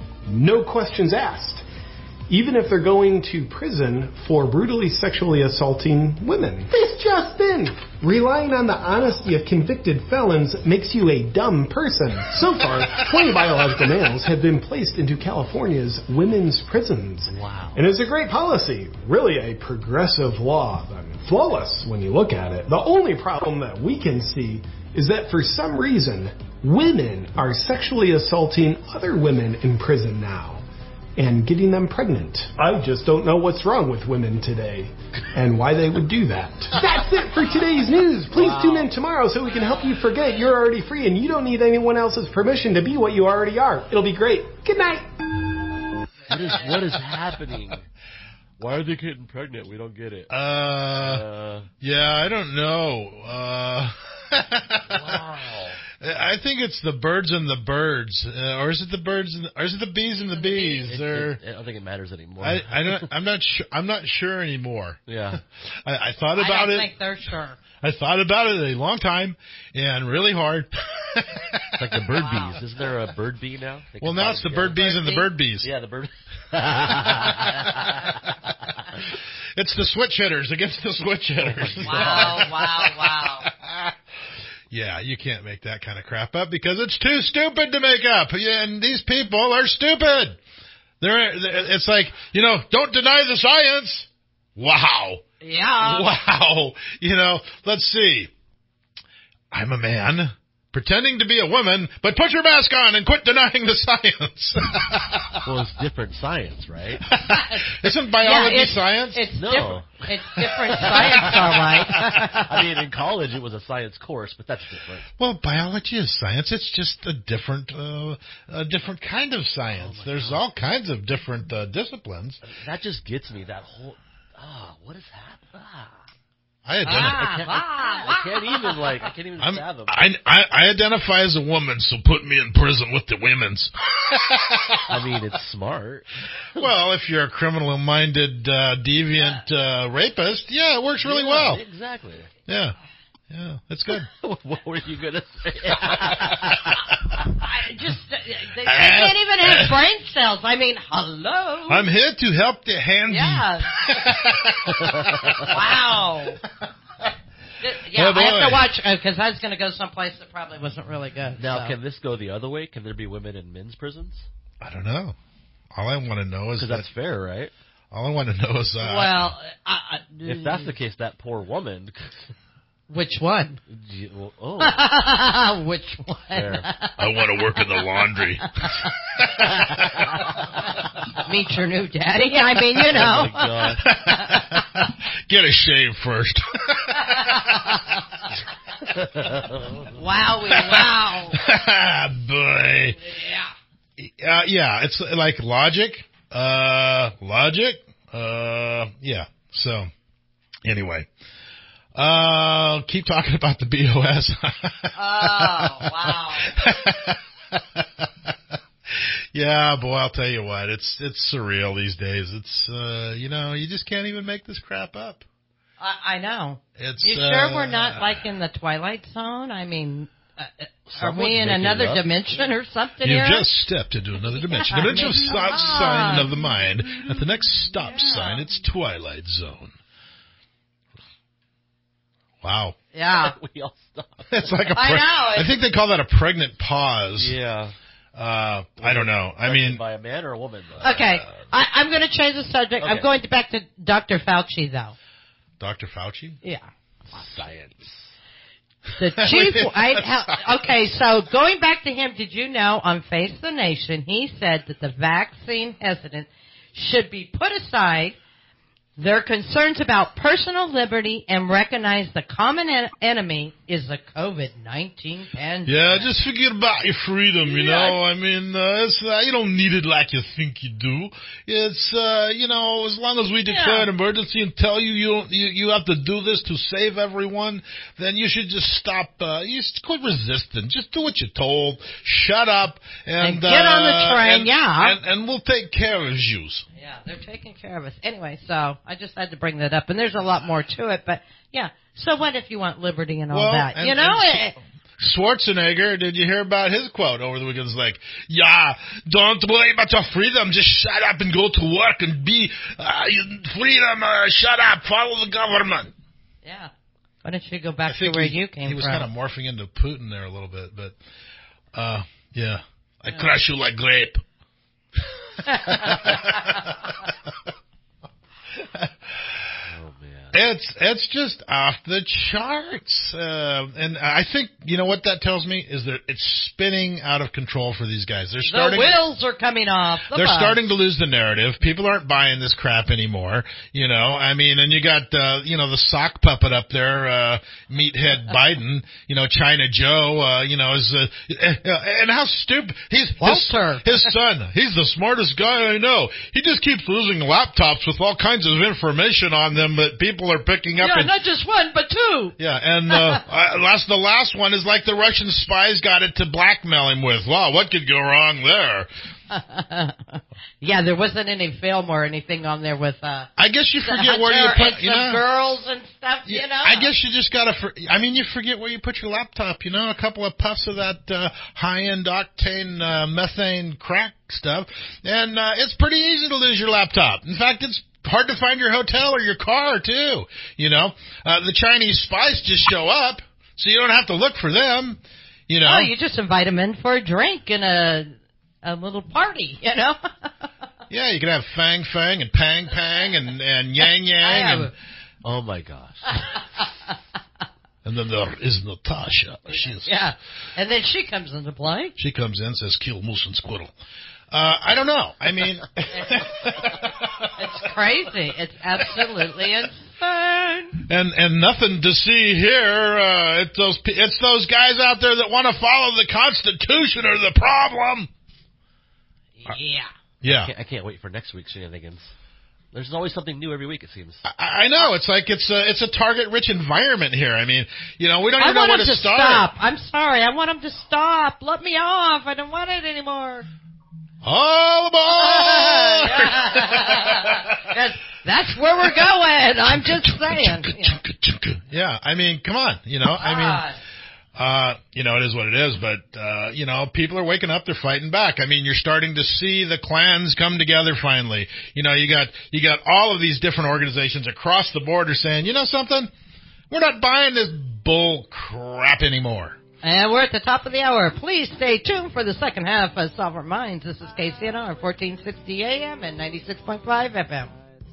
No questions asked, even if they're going to prison for brutally sexually assaulting women. This just in! Relying on the honesty of convicted felons makes you a dumb person. So far, 20 biological males have been placed into California's women's prisons. Wow. And it's a great policy. Really a progressive law. Flawless when you look at it. The only problem that we can see is that for some reason, women are sexually assaulting other women in prison now and getting them pregnant. I just don't know what's wrong with women today and why they would do that. That's it for today's news. Please tune in tomorrow so we can help you forget you're already free and you don't need anyone else's permission to be what you already are. It'll be great. Good night. What is happening? Why are they getting pregnant? We don't get it. Yeah, I don't know. Wow. I think it's the birds and the birds, or is it the birds and or is it the bees and the bees? I don't think it matters anymore. I'm not sure. I'm not sure anymore. Yeah, I thought about it. I don't think they're sure. I thought about it a long time and really hard. It's like the bird bees. Isn't there a bird bee now? Well, now it's the bird bees and the bird bees. Yeah, the bird. It's the switch hitters against the switch hitters. Wow. Yeah, you can't make that kind of crap up because it's too stupid to make up. Yeah, and these people are stupid. It's like, don't deny the science. Wow. Yeah. Wow. Let's see. I'm a man pretending to be a woman, but put your mask on and quit denying the science. Well, it's different science, right? Isn't biology science? It's different science, all right. I mean, in college it was a science course, but that's different. Well, biology is science. It's just a different kind of science. There's all kinds of different disciplines. That just gets me. That whole what is happening? I can't even fathom. I identify as a woman, so put me in prison with the women's. I mean, it's smart. Well, if you're a criminal-minded, deviant rapist, yeah, it works really well. Exactly. Yeah, it's good. What were you gonna say? They can't even have brain cells. I mean, hello. I'm here to help the handy. Yeah. Wow. Yeah, I have to watch, because I was going to go someplace that probably wasn't really good. Now, can this go the other way? Can there be women in men's prisons? I don't know. All I want to know is because that's fair, right? All I want to know is if that's the case, that poor woman. Which one? Oh. Which one? Fair. I want to work in the laundry. Meet your new daddy. I mean, you know. Oh my God. Get a shave first. Wowie, wow. Boy. Yeah. Yeah, it's like logic. Yeah. So, anyway. Keep talking about the BOS. Oh, wow. Yeah, boy, I'll tell you what. It's surreal these days. It's, you just can't even make this crap up. I know. It's, you sure we're not like in the Twilight Zone? I mean, are we in another dimension or something You've here? just stepped into another dimension. Dimension of stop sign of the mind. At the next stop sign, it's Twilight Zone. Wow. Yeah. We all stop. It's like I think they call that a pregnant pause. Yeah. I don't know. I mean, by a man or a woman? Okay. I'm going to change the subject. Okay. I'm going back to Dr. Fauci, though. Dr. Fauci? Yeah. Science. The chief. Okay, so going back to him, did you know on Face the Nation, he said that the vaccine hesitant should be put aside. Their concerns about personal liberty and recognize the common enemy is the COVID-19 pandemic. Yeah, just forget about your freedom, you know. I mean, you don't need it like you think you do. It's, as long as we declare an emergency and tell you have to do this to save everyone, then you should just stop. You just quit resisting. Just do what you're told. Shut up and get on the train. And we'll take care of you. Yeah, they're taking care of us. Anyway, so I just had to bring that up. And there's a lot more to it, but yeah. So what if you want liberty and all that? Schwarzenegger, did you hear about his quote over the weekend? It's like, yeah, don't worry about your freedom. Just shut up and go to work and be freedom. Shut up. Follow the government. Yeah. Why don't you go back to where you came from? He was kind of morphing into Putin there a little bit, but yeah. I crush you like grape. Oh man, it's just off the charts, and I think you know what that tells me is that it's spinning out of control for these guys. The wheels are coming off. They're starting to lose the narrative. People aren't buying this crap anymore. I mean, and you got the sock puppet up there, meathead Biden. China Joe. Is and how stupid his son. He's the smartest guy I know. He just keeps losing laptops with all kinds of information on them that people are picking up. Yeah, not just one, but two. Yeah, and the last one is like the Russian spies got it to blackmail him with. Wow, what could go wrong there? Yeah, there wasn't any film or anything on there with. I guess you forget where you put some girls and stuff. I guess you just gotta. You forget where you put your laptop. A couple of puffs of that high-end octane methane crack stuff, and it's pretty easy to lose your laptop. In fact, it's hard to find your hotel or your car too. The Chinese spies just show up, so you don't have to look for them. Oh, you just invite them in for a drink and a little party. Yeah, you could have Fang Fang and Pang Pang and Yang Yang. Oh my gosh. And then there is Natasha. And then she comes into play. She comes in, says, kill moose and squirrel. I don't know. I mean... It's crazy. It's absolutely insane. And nothing to see here. It's those guys out there that want to follow the Constitution are the problem. Yeah. I can't wait for next week's shenanigans. There's always something new every week, it seems. I know. It's like it's a target-rich environment here. I mean, we don't even know where to start. Stop. I'm sorry. I want them to stop. Let me off. I don't want it anymore. All aboard! That's where we're going. I'm just saying. Yeah. I mean, come on. It is what it is, but, people are waking up, they're fighting back. I mean, you're starting to see the clans come together finally. You got all of these different organizations across the border saying, you know something? We're not buying this bull crap anymore. And we're at the top of the hour. Please stay tuned for the second half of Sovereign Minds. This is KCNR, 1460 AM and 96.5 FM.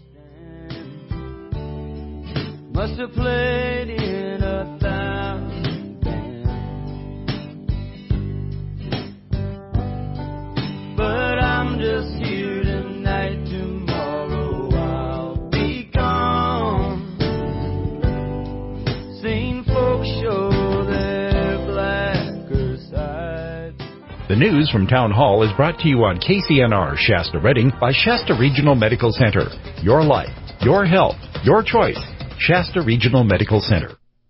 must have played in 1,000 bands. But I'm just here tonight, tomorrow I'll be gone. Seen folks show their blacker side. The news from Town Hall is brought to you on KCNR Shasta Redding by Shasta Regional Medical Center. Your life, your health, your choice. Shasta Regional Medical Center.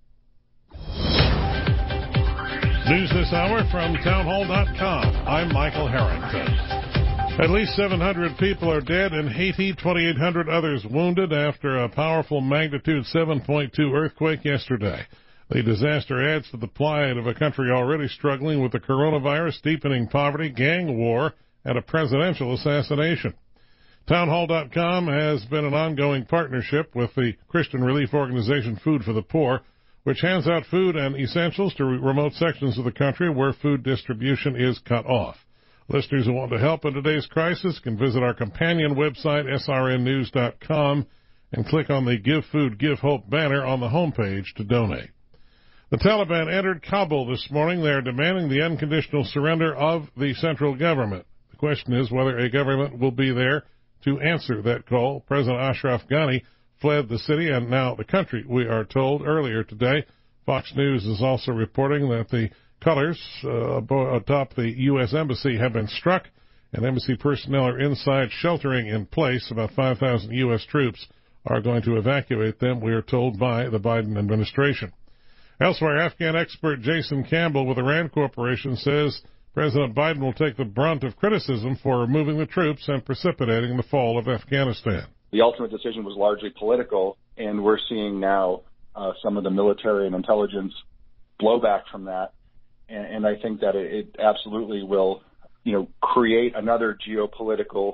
News this hour from townhall.com. I'm Michael Harrington. At least 700 people are dead in Haiti, 2,800 others wounded after a powerful magnitude 7.2 earthquake yesterday. The disaster adds to the plight of a country already struggling with the coronavirus, deepening poverty, gang war, and a presidential assassination. Townhall.com has been an ongoing partnership with the Christian relief organization Food for the Poor, which hands out food and essentials to remote sections of the country where food distribution is cut off. Listeners who want to help in today's crisis can visit our companion website, srnnews.com, and click on the Give Food, Give Hope banner on the homepage to donate. The Taliban entered Kabul this morning. They are demanding the unconditional surrender of the central government. The question is whether a government will be there to answer that call. President Ashraf Ghani fled the city and now the country, we are told. Earlier today, Fox News is also reporting that the colors atop the U.S. Embassy have been struck, and embassy personnel are inside sheltering in place. About 5,000 U.S. troops are going to evacuate them, we are told, by the Biden administration. Elsewhere, Afghan expert Jason Campbell with the RAND Corporation says President Biden will take the brunt of criticism for removing the troops and precipitating the fall of Afghanistan. The ultimate decision was largely political, and we're seeing now some of the military and intelligence blowback from that. And I think that it absolutely will, create another geopolitical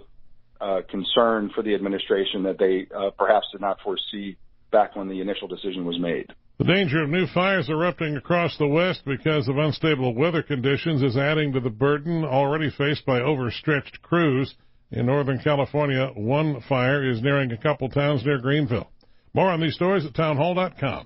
concern for the administration that they perhaps did not foresee back when the initial decision was made. The danger of new fires erupting across the West because of unstable weather conditions is adding to the burden already faced by overstretched crews. In Northern California, one fire is nearing a couple towns near Greenville. More on these stories at townhall.com.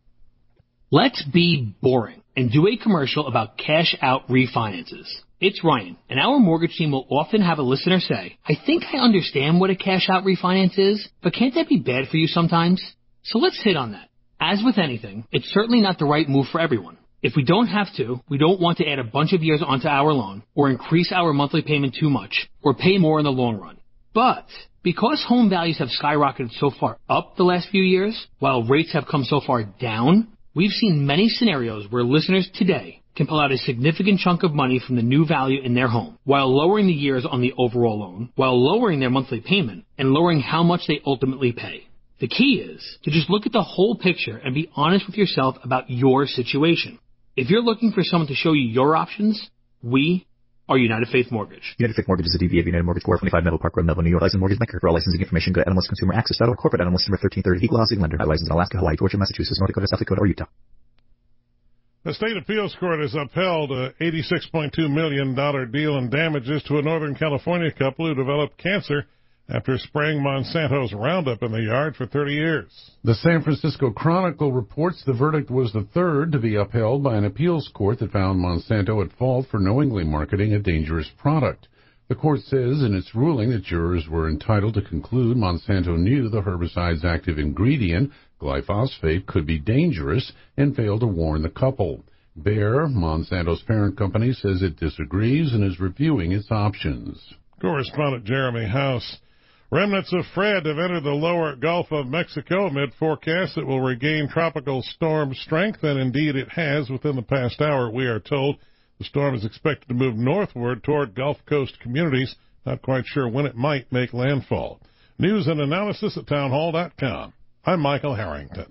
Let's be boring and do a commercial about cash-out refinances. It's Ryan, and our mortgage team will often have a listener say, I think I understand what a cash-out refinance is, but can't that be bad for you sometimes? So let's hit on that. As with anything, it's certainly not the right move for everyone. If we don't have to, we don't want to add a bunch of years onto our loan, or increase our monthly payment too much, or pay more in the long run. But because home values have skyrocketed so far up the last few years, while rates have come so far down, we've seen many scenarios where listeners today can pull out a significant chunk of money from the new value in their home, while lowering the years on the overall loan, while lowering their monthly payment, and lowering how much they ultimately pay. The key is to just look at the whole picture and be honest with yourself about your situation. If you're looking for someone to show you your options, we are United Faith Mortgage. United Faith Mortgage is a DBA of United Mortgage Corp. 25 Melville Park Road, Melville, New York. Licensed mortgage banker. For all licensing information, go to NMLSConsumerAccess.org. Corporate NMLS number 1330. Equal housing lender. Not licensed in Alaska, Hawaii, Georgia, Massachusetts, North Dakota, South Dakota, or Utah. The state appeals court has upheld a $86.2 million deal in damages to a Northern California couple who developed cancer after spraying Monsanto's Roundup in the yard for 30 years. The San Francisco Chronicle reports the verdict was the third to be upheld by an appeals court that found Monsanto at fault for knowingly marketing a dangerous product. The court says in its ruling that jurors were entitled to conclude Monsanto knew the herbicide's active ingredient, glyphosate, could be dangerous and failed to warn the couple. Bayer, Monsanto's parent company, says it disagrees and is reviewing its options. Correspondent Jeremy House. Remnants of Fred have entered the lower Gulf of Mexico amid forecasts it will regain tropical storm strength, and indeed it has within the past hour, we are told. The storm is expected to move northward toward Gulf Coast communities. Not quite sure when it might make landfall. News and analysis at townhall.com. I'm Michael Harrington.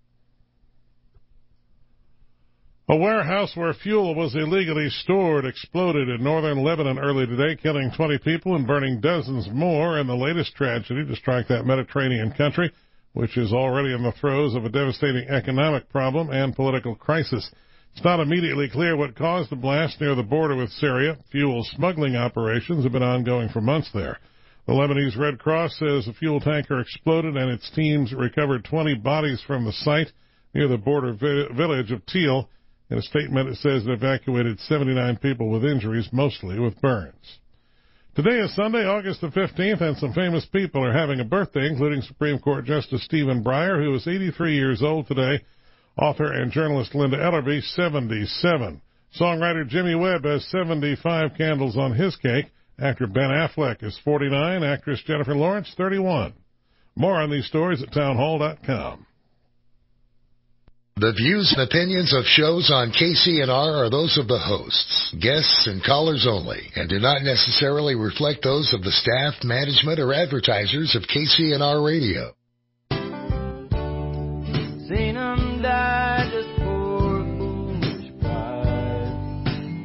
A warehouse where fuel was illegally stored exploded in northern Lebanon early today, killing 20 people and burning dozens more in the latest tragedy to strike that Mediterranean country, which is already in the throes of a devastating economic problem and political crisis. It's not immediately clear what caused the blast near the border with Syria. Fuel smuggling operations have been ongoing for months there. The Lebanese Red Cross says a fuel tanker exploded and its teams recovered 20 bodies from the site near the border village of Teal. In a statement, it says it evacuated 79 people with injuries, mostly with burns. Today is Sunday, August the 15th, and some famous people are having a birthday, including Supreme Court Justice Stephen Breyer, who is 83 years old today. Author and journalist Linda Ellerbee, 77. Songwriter Jimmy Webb has 75 candles on his cake. Actor Ben Affleck is 49. Actress Jennifer Lawrence, 31. More on these stories at townhall.com. The views and opinions of shows on KCNR are those of the hosts, guests, and callers only, and do not necessarily reflect those of the staff, management, or advertisers of KCNR Radio. Seen 'em die just for foolish pride.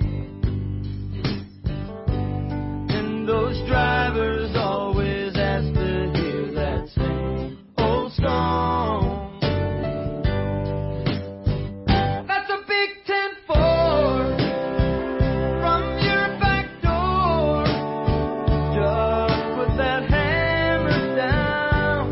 And those drivers always ask to hear that same old song. That's a big 10-4 from your back door. Just put that hammer down.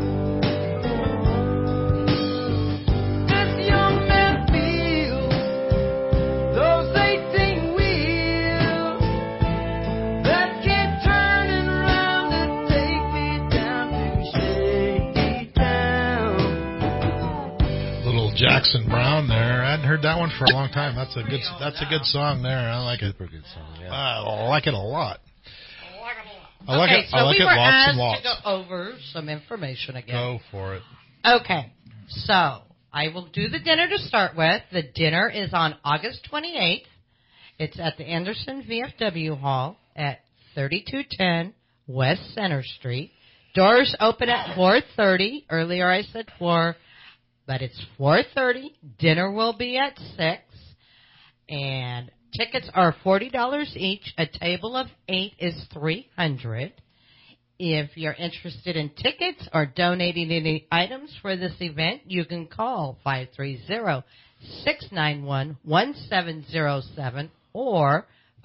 This young man feels those 18 wheels that keep turning round to take me down to Shaky Town. Little Jackson Brown there. I hadn't heard that one for a long time. That's a good song there. I like it. Super good song, yeah. I like it a lot. I like Okay, it. so I like we it were lots asked and lots. to go over some information again. Go for it. Okay, so I will do the dinner to start with. The dinner is on August 28th. It's at the Anderson VFW Hall at 3210 West Center Street. Doors open at 4:30. Earlier I said 4, but it's 4:30. Dinner will be at 6. And tickets are $40 each. A table of 8 is $300. If you're interested in tickets or donating any items for this event, you can call 530-691-1707 or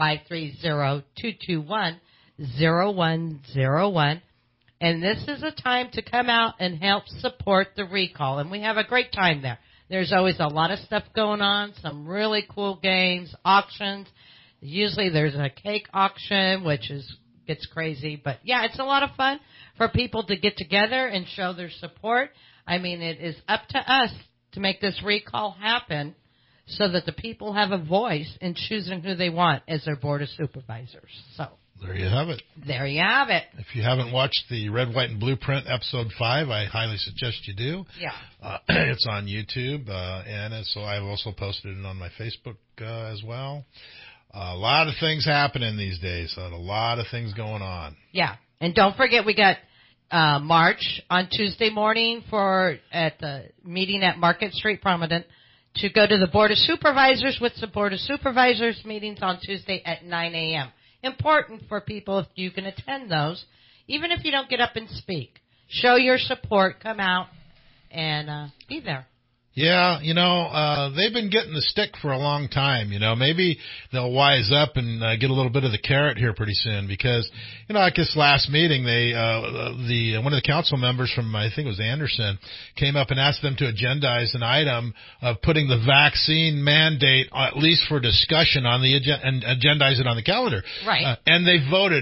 530-221-0101. And this is a time to come out and help support the recall. And we have a great time there. There's always a lot of stuff going on, some really cool games, auctions. Usually there's a cake auction, which gets crazy. But, yeah, it's a lot of fun for people to get together and show their support. I mean, it is up to us to make this recall happen so that the people have a voice in choosing who they want as their board of supervisors. So There you have it. there you have it. If you haven't watched the Red, White, and Blueprint episode 5, I highly suggest you do. Yeah. It's on YouTube, so I've also posted it on my Facebook as well. A lot of things happening these days, so a lot of things going on. Yeah. And don't forget, we got March on Tuesday morning at the meeting at Market Street Promenade to go to the Board of Supervisors with the Board of Supervisors meetings on Tuesday at 9 a.m. Important for people if you can attend those, even if you don't get up and speak. Show your support. Come out and be there. Yeah, they've been getting the stick for a long time. Maybe they'll wise up and get a little bit of the carrot here pretty soon because, like this last meeting, one of the council members from, I think it was Anderson, came up and asked them to agendize an item of putting the vaccine mandate, at least for discussion, on the and agendize it on the calendar. Right. And they voted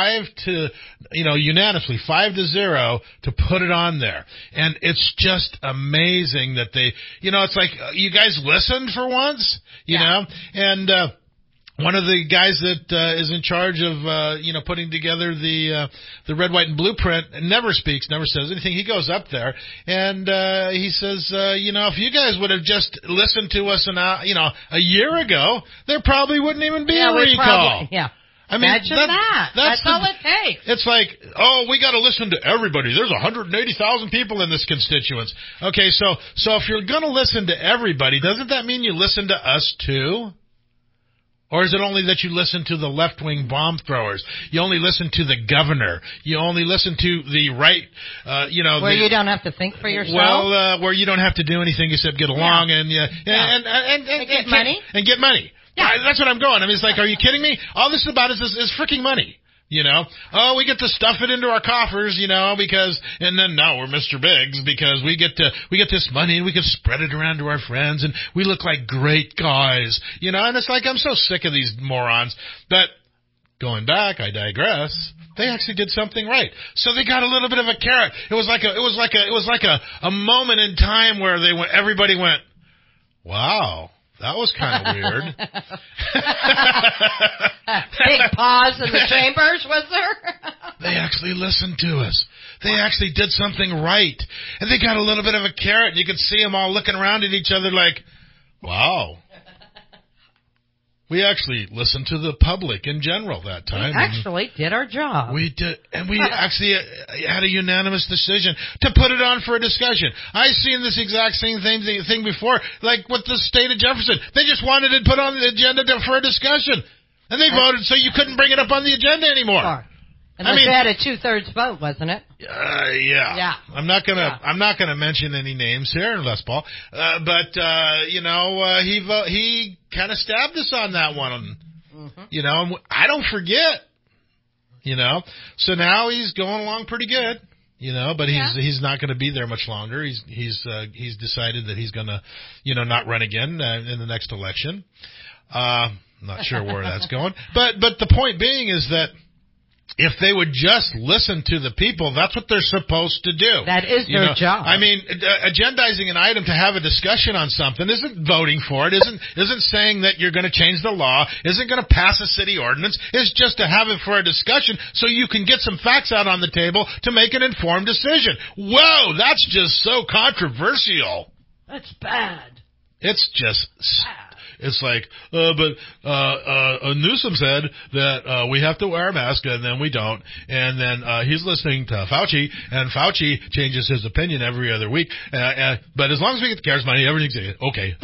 unanimously, 5-0 to put it on there. And it's just amazing that they, it's like, you guys listened for once, you know? And, one of the guys that is in charge of putting together the Red, White, and Blueprint never speaks, never says anything. He goes up there and he says, if you guys would have just listened to us a year ago, there probably wouldn't even be a recall. I mean, imagine that. That's all it takes. It's like, we got to listen to everybody. There's 180,000 people in this constituents. Okay, so if you're going to listen to everybody, doesn't that mean you listen to us too? Or is it only that you listen to the left-wing bomb throwers? You only listen to the governor. You only listen to the right, Where you don't have to think for yourself? Well, where you don't have to do anything except get along and get money? And get money. Yeah. That's what I'm going. I mean, it's like, are you kidding me? All this is about is freaking money. You know, we get to stuff it into our coffers, because, and then no, we're Mr. Biggs because we get this money and we can spread it around to our friends and we look like great guys, and it's like, I'm so sick of these morons. But going back, I digress. They actually did something right. So they got a little bit of a carrot. It was like a moment in time where everybody went, wow. That was kind of weird. Big pause in the chambers, was there? They actually listened to us. They actually did something right. And they got a little bit of a carrot. You could see them all looking around at each other like, wow. We actually listened to the public in general that time. We actually did our job. We did, and we actually had a unanimous decision to put it on for a discussion. I've seen this exact same thing before, like with the state of Jefferson. They just wanted it put on the agenda for a discussion, and they voted so you couldn't bring it up on the agenda anymore. Unless they had a 2/3 vote, wasn't it? Yeah. I'm not gonna mention any names here, Les Paul. But he kind of stabbed us on that one. Mm-hmm. I don't forget. So now he's going along pretty good. But he's not going to be there much longer. He's decided that he's going to, not run again in the next election. I'm not sure where that's going. But the point being is that if they would just listen to the people, that's what they're supposed to do. That is their job. I mean, agendizing an item to have a discussion on something isn't voting for it, isn't saying that you're going to change the law, isn't going to pass a city ordinance. It's just to have it for a discussion so you can get some facts out on the table to make an informed decision. Whoa, that's just so controversial. That's bad. It's just bad. It's like, Newsom said that we have to wear a mask, and then we don't. And then he's listening to Fauci, and Fauci changes his opinion every other week. But as long as we get the CARES money, everything's okay.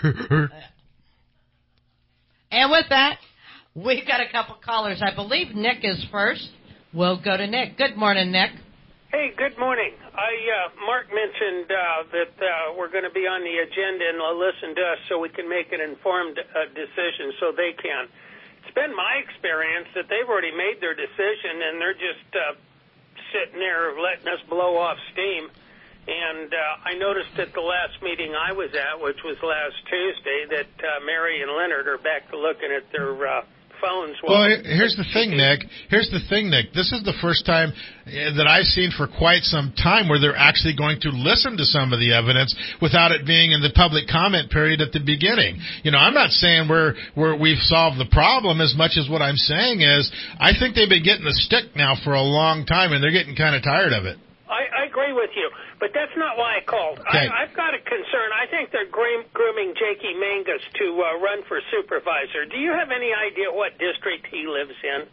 And with that, we've got a couple callers. I believe Nick is first. We'll go to Nick. Good morning, Nick. Hey, good morning. Mark mentioned that we're going to be on the agenda and listen to us so we can make an informed decision so they can. It's been my experience that they've already made their decision and they're just sitting there letting us blow off steam. And I noticed at the last meeting I was at, which was last Tuesday, that Mary and Leonard are back to looking at their phones. Well, here's the thing, Nick. This is the first time that I've seen for quite some time where they're actually going to listen to some of the evidence without it being in the public comment period at the beginning. I'm not saying we've solved the problem as much as what I'm saying is I think they've been getting the stick now for a long time and they're getting kind of tired of it. I agree with you, but that's not why I called. Okay. I've got a concern. I think they're grooming Jakey Mangus to run for supervisor. Do you have any idea what district he lives in?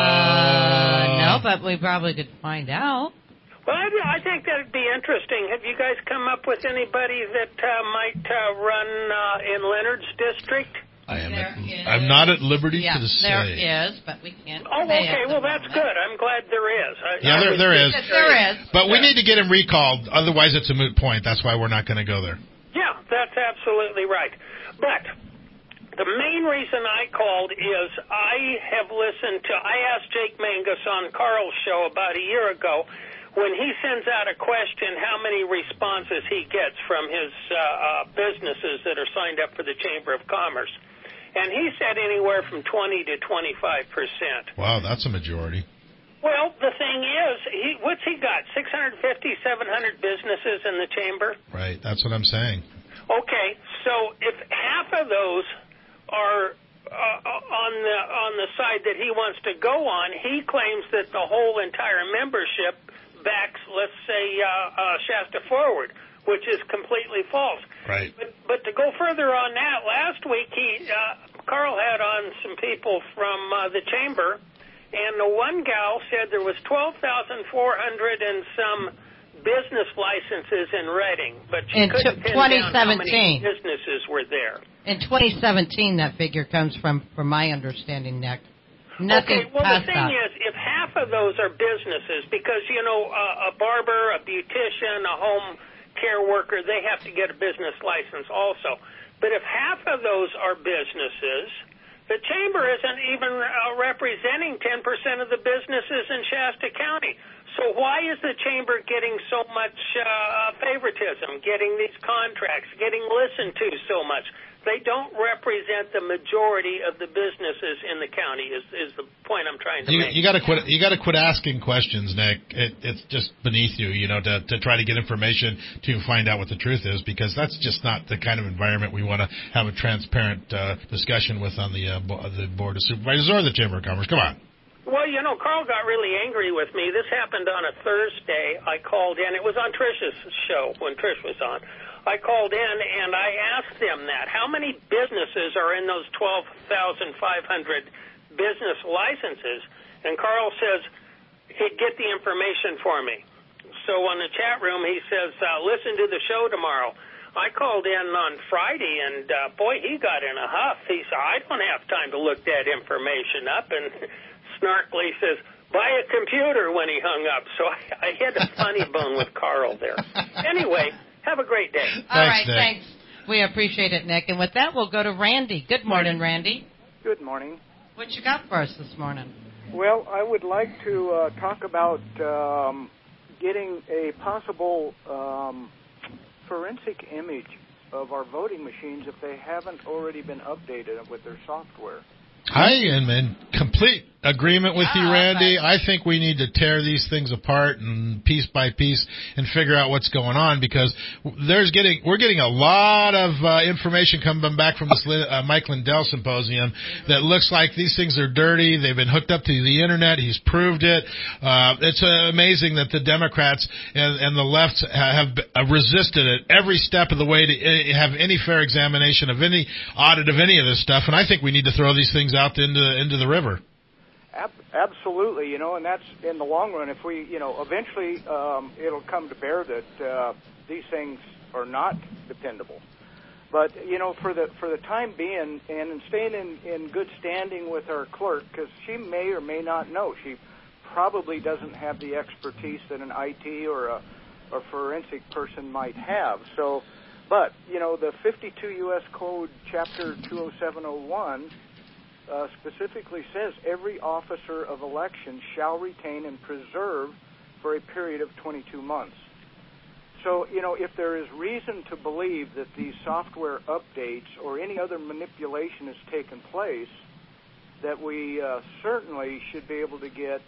No, but we probably could find out. Well, I think that would be interesting. Have you guys come up with anybody that might run in Leonard's district? I'm not at liberty to say. There is, but we can't. Oh, okay. Well, that's good. I'm glad there is. There is. There is. But we need to get him recalled. Otherwise, it's a moot point. That's why we're not going to go there. Yeah, that's absolutely right. But the main reason I called is I asked Jake Mangus on Carl's show about a year ago when he sends out a question how many responses he gets from his businesses that are signed up for the Chamber of Commerce. And he said anywhere from 20 to 25%. Wow, that's a majority. Well, the thing is, what's he got? 650, 700 businesses in the chamber? Right, that's what I'm saying. Okay, so if half of those are on the side that he wants to go on, he claims that the whole entire membership backs, let's say, Shasta Forward, which is completely false. Right. But to go further on that, last week Carl had on some people from the chamber, and the one gal said there was 12,400 and some business licenses in Reading, but she couldn't pin down how many businesses were there. In 2017, that figure comes from my understanding, Nick. Nothing okay, well, past the thing that. is, if half of those are businesses, because, a barber, a beautician, a home care worker, they have to get a business license also. But if half of those are businesses, The chamber isn't even representing 10% of the businesses in Shasta County. So why is the chamber getting so much favoritism, getting these contracts, getting listened to so much? They don't represent the majority of the businesses in the county. Is the point I'm trying to make? You got to quit. You got to quit asking questions, Nick. It's just beneath you, to try to get information to find out what the truth is, because that's just not the kind of environment we want to have a transparent discussion with on the board of supervisors or the Chamber of Commerce. Come on. Well, Carl got really angry with me. This happened on a Thursday. I called in. It was on Trish's show when Trish was on. I called in and I asked them that. How many businesses are in those 12,500 business licenses? And Carl says he'd get the information for me. So on the chat room, he says, listen to the show tomorrow. I called in on Friday, and boy, he got in a huff. He said, I don't have time to look that information up. And snarkily says, buy a computer when he hung up. So I hit a funny bone with Carl there. Anyway, have a great day. All right, thanks. We appreciate it, Nick. And with that, we'll go to Randy. Good morning, Randy. Good morning. What you got for us this morning? Well, I would like to talk about getting a possible forensic image of our voting machines if they haven't already been updated with their software. I am in complete agreement with you, Randy. I think we need to tear these things apart and piece by piece and figure out what's going on, because we're getting a lot of information coming back from this Mike Lindell symposium that looks like these things are dirty. They've been hooked up to the internet. He's proved it. It's amazing that the Democrats and the left have resisted it every step of the way to have any fair examination of any audit of any of this stuff. And I think we need to throw these things out into the river. Absolutely, and that's in the long run. If we, eventually it'll come to bear that these things are not dependable. But for the time being, and staying in good standing with our clerk, because she may or may not know. She probably doesn't have the expertise that an IT or a forensic person might have. So, but the 52 U.S. Code, Chapter 20701. Specifically says every officer of election shall retain and preserve for a period of 22 months. So, if there is reason to believe that these software updates or any other manipulation has taken place, that we certainly should be able to get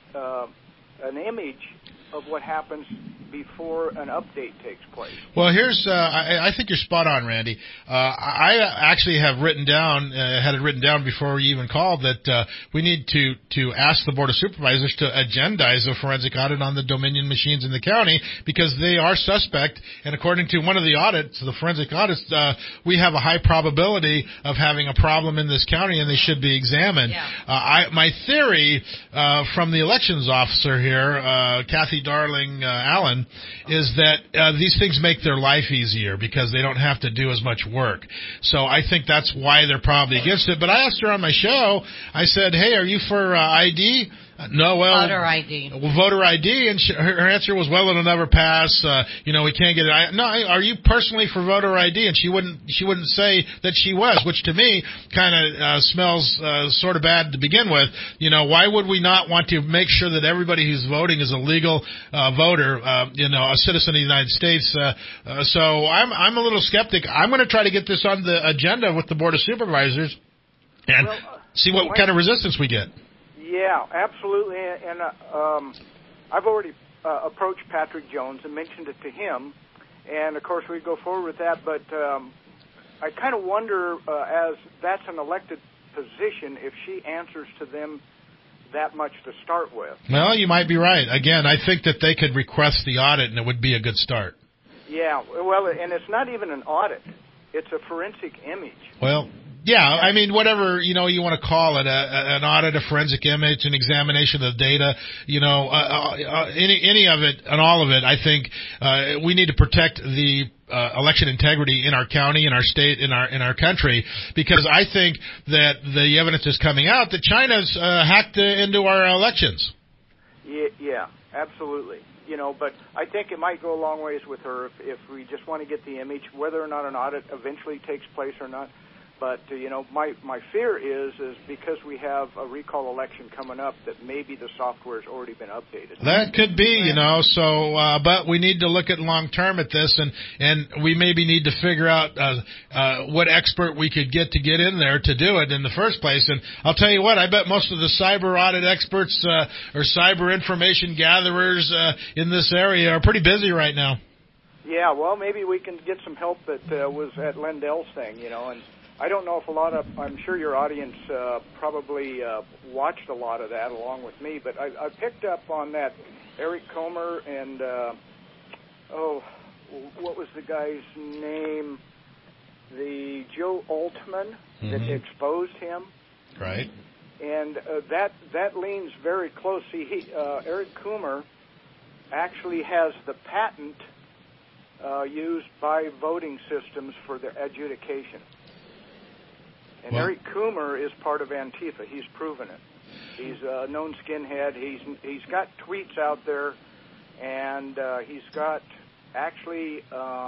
an image of what happens before an update takes place. Well, here's I think you're spot on, Randy. I actually have written down, had it written down before we even called, that we need to ask the Board of Supervisors to agendize a forensic audit on the Dominion machines in the county, because they are suspect, and according to one of the audits, the forensic audits, we have a high probability of having a problem in this county, and they should be examined. Yeah. My theory from the elections officer here, Kathy Darling Allen, is that these things make their life easier because they don't have to do as much work. So I think that's why they're probably against it. But I asked her on my show, I said, hey, are you for ID? No, well, voter ID. Well, voter ID, and her answer was, well, it'll never pass. We can't get it. No, are you personally for voter ID? And she wouldn't say that she was, which to me kind of smells sort of bad to begin with. Why would we not want to make sure that everybody who's voting is a legal voter, a citizen of the United States? So I'm a little skeptic. I'm going to try to get this on the agenda with the Board of Supervisors and see what kind of resistance we get. Yeah, absolutely, and I've already approached Patrick Jones and mentioned it to him, and of course we go forward with that, but I kind of wonder, as that's an elected position, if she answers to them that much to start with. Well, you might be right. Again, I think that they could request the audit, and it would be a good start. Yeah, well, and it's not even an audit. It's a forensic image. Well, yeah, I mean, whatever, you want to call it, an audit, a forensic image, an examination of the data, any of it and all of it, I think we need to protect the election integrity in our county, in our state, in our country, because I think that the evidence is coming out that China's hacked into our elections. Yeah, absolutely. But I think it might go a long ways with her if we just want to get the image, whether or not an audit eventually takes place or not. But, my fear is because we have a recall election coming up that maybe the software's already been updated. That could be, but we need to look at long-term at this, and we maybe need to figure out what expert we could get in there to do it in the first place. And I'll tell you what, I bet most of the cyber audit experts or cyber information gatherers in this area are pretty busy right now. Yeah, well, maybe we can get some help that was at Lendell's thing, and I don't know if I'm sure your audience probably watched a lot of that along with me, but I picked up on that Eric Comer and, what was the guy's name? The Joe Altman that exposed him. Right. And that leans very close. See, Eric Comer actually has the patent used by voting systems for their adjudication. And Eric Coomer is part of Antifa. He's proven it. He's a known skinhead. He's got tweets out there, and he's got actually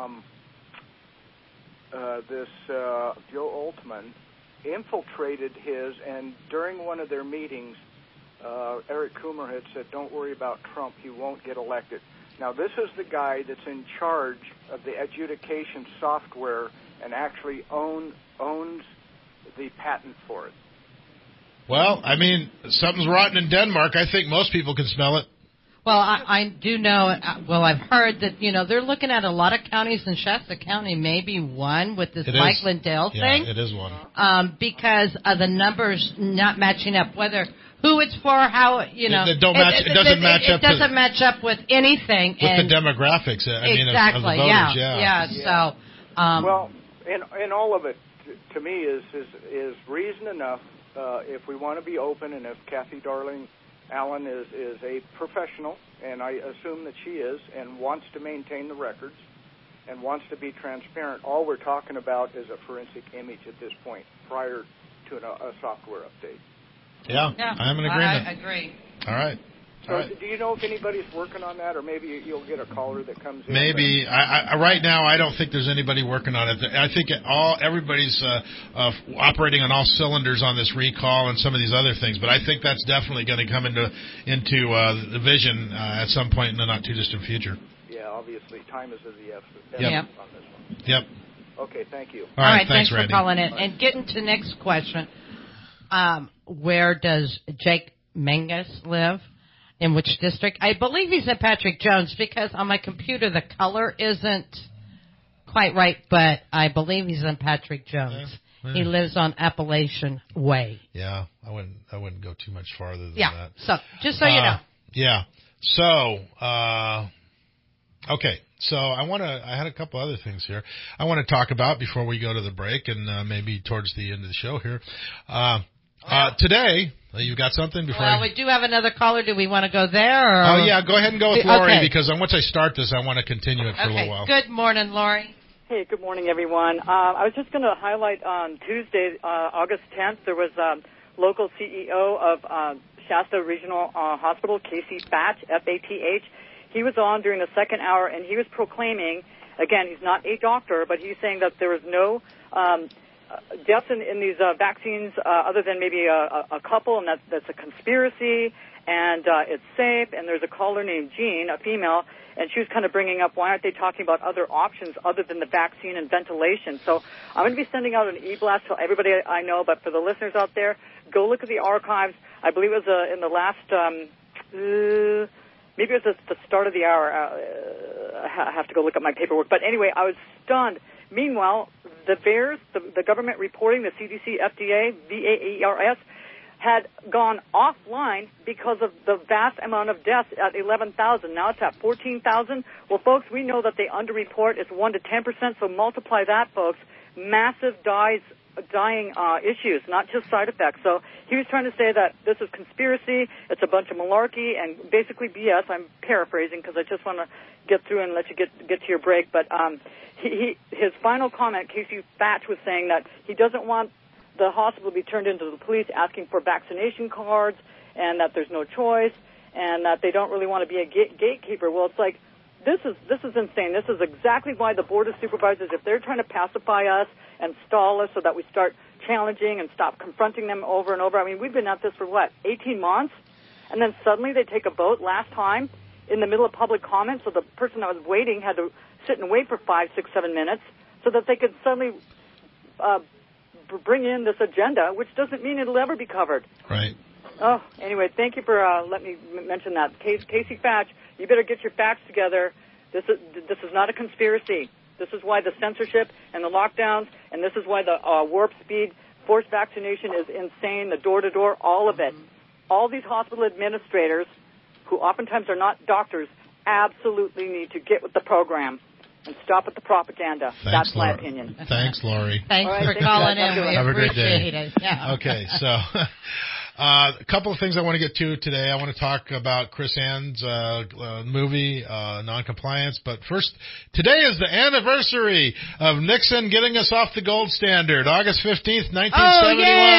this Joe Altman infiltrated his, and during one of their meetings, Eric Coomer had said, "Don't worry about Trump. He won't get elected." Now, this is the guy that's in charge of the adjudication software and actually owns the patent for it. Well, I mean, something's rotten in Denmark. I think most people can smell it. Well, I do know, I've heard that, they're looking at a lot of counties, and Shasta County may be one with this Mike Lindell thing. Yeah, it is one. Because of the numbers not matching up, who it's for, how, It doesn't match up. It doesn't match up with anything. With the demographics, of the voters, yeah. So, well, and all of it, to me, is reason enough if we want to be open, and if Kathy Darling Allen is a professional, and I assume that she is, and wants to maintain the records and wants to be transparent. All we're talking about is a forensic image at this point, prior to a software update. Yeah, I'm in agreement. I agree. All right. So, do you know if anybody's working on that, or maybe you'll get a caller that comes in? Maybe. Right now, I don't think there's anybody working on it. I think everybody's operating on all cylinders on this recall and some of these other things. But I think that's definitely going to come into the vision at some point in the not too distant future. Yeah, obviously, time is of the essence on this one. Yep. Okay, thank you. All right, thanks Randy. for calling in. And getting to the next question, where does Jake Mangus live? In which district? I believe he's in Patrick Jones, because on my computer the color isn't quite right, but I believe he's in Patrick Jones. Yeah. He lives on Appalachian Way. Yeah, I wouldn't go too much farther than that. Yeah, so just so you know. Yeah. So, okay. So I had a couple other things here I want to talk about before we go to the break, and maybe towards the end of the show here. Today, you got something before? Well, we do have another caller. Do we want to go there? Or? Oh, yeah, go ahead and go with Lori, because once I start this, I want to continue it for a little while. Good morning, Lori. Hey, good morning, everyone. I was just going to highlight on Tuesday, August 10th, there was local CEO of Shasta Regional Hospital, Casey Fatch, F-A-T-H. He was on during the second hour, and he was proclaiming, again, he's not a doctor, but he's saying that there is no deaths in these vaccines other than maybe a couple, and that's a conspiracy, and it's safe. And there's a caller named Jean, a female, and she was kind of bringing up, why aren't they talking about other options other than the vaccine and ventilation? So I'm going to be sending out an e-blast to everybody I know, but for the listeners out there, go look at the archives. I believe it was in the last, maybe it was at the start of the hour. I have to go look at my paperwork. But anyway, I was stunned. Meanwhile, the VAERS, the government reporting, the CDC, FDA, VAERS, had gone offline because of the vast amount of deaths at 11,000. Now it's at 14,000. Well, folks, we know that they underreport. It's 1 to 10%, so multiply that, folks. Massive dying issues, not just side effects. So he was trying to say that this is conspiracy, it's a bunch of malarkey, and basically BS. I'm paraphrasing because I just want to get through and let you get to your break. But his final comment, Casey Fatch, was saying that he doesn't want the hospital to be turned into the police asking for vaccination cards, and that there's no choice, and that they don't really want to be a gatekeeper. Well, it's like, This is insane. This is exactly why the Board of Supervisors, if they're trying to pacify us and stall us so that we start challenging and stop confronting them over and over. I mean, we've been at this for, 18 months? And then suddenly they take a vote last time in the middle of public comment, so the person that was waiting had to sit and wait for 5, 6, 7 minutes so that they could suddenly bring in this agenda, which doesn't mean it'll ever be covered. Right. Oh, anyway, thank you for letting me mention that. Casey Fatch, you better get your facts together. This is not a conspiracy. This is why the censorship and the lockdowns, and this is why the warp speed forced vaccination is insane, the door-to-door, all of it. All these hospital administrators, who oftentimes are not doctors, absolutely need to get with the program and stop with the propaganda. That's my opinion. Thanks, Lori. Thanks for calling in. We Have a great day. appreciate it. Yeah. Okay, so a couple of things I want to get to today. I want to talk about Chris Ann's movie, Noncompliance. But first, today is the anniversary of Nixon getting us off the gold standard, August 15th, 1971. Oh,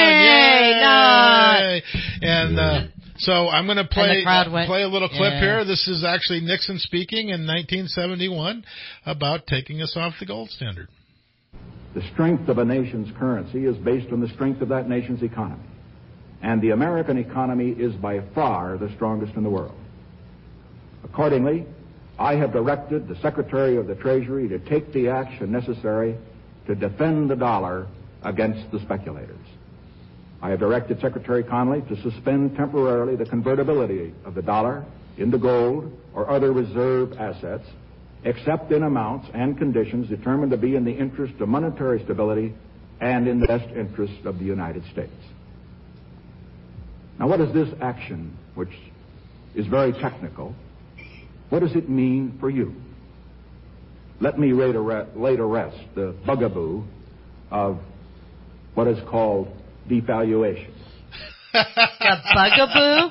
yay! And so I'm going to play a little clip yeah. here. This is actually Nixon speaking in 1971 about taking us off the gold standard. The strength of a nation's currency is based on the strength of that nation's economy. And the American economy is by far the strongest in the world. Accordingly, I have directed the Secretary of the Treasury to take the action necessary to defend the dollar against the speculators. I have directed Secretary Connally to suspend temporarily the convertibility of the dollar into gold or other reserve assets, except in amounts and conditions determined to be in the interest of monetary stability and in the best interest of the United States. Now, what is this action, which is very technical, what does it mean for you? Let me lay to rest the bugaboo of what is called devaluation. The bugaboo?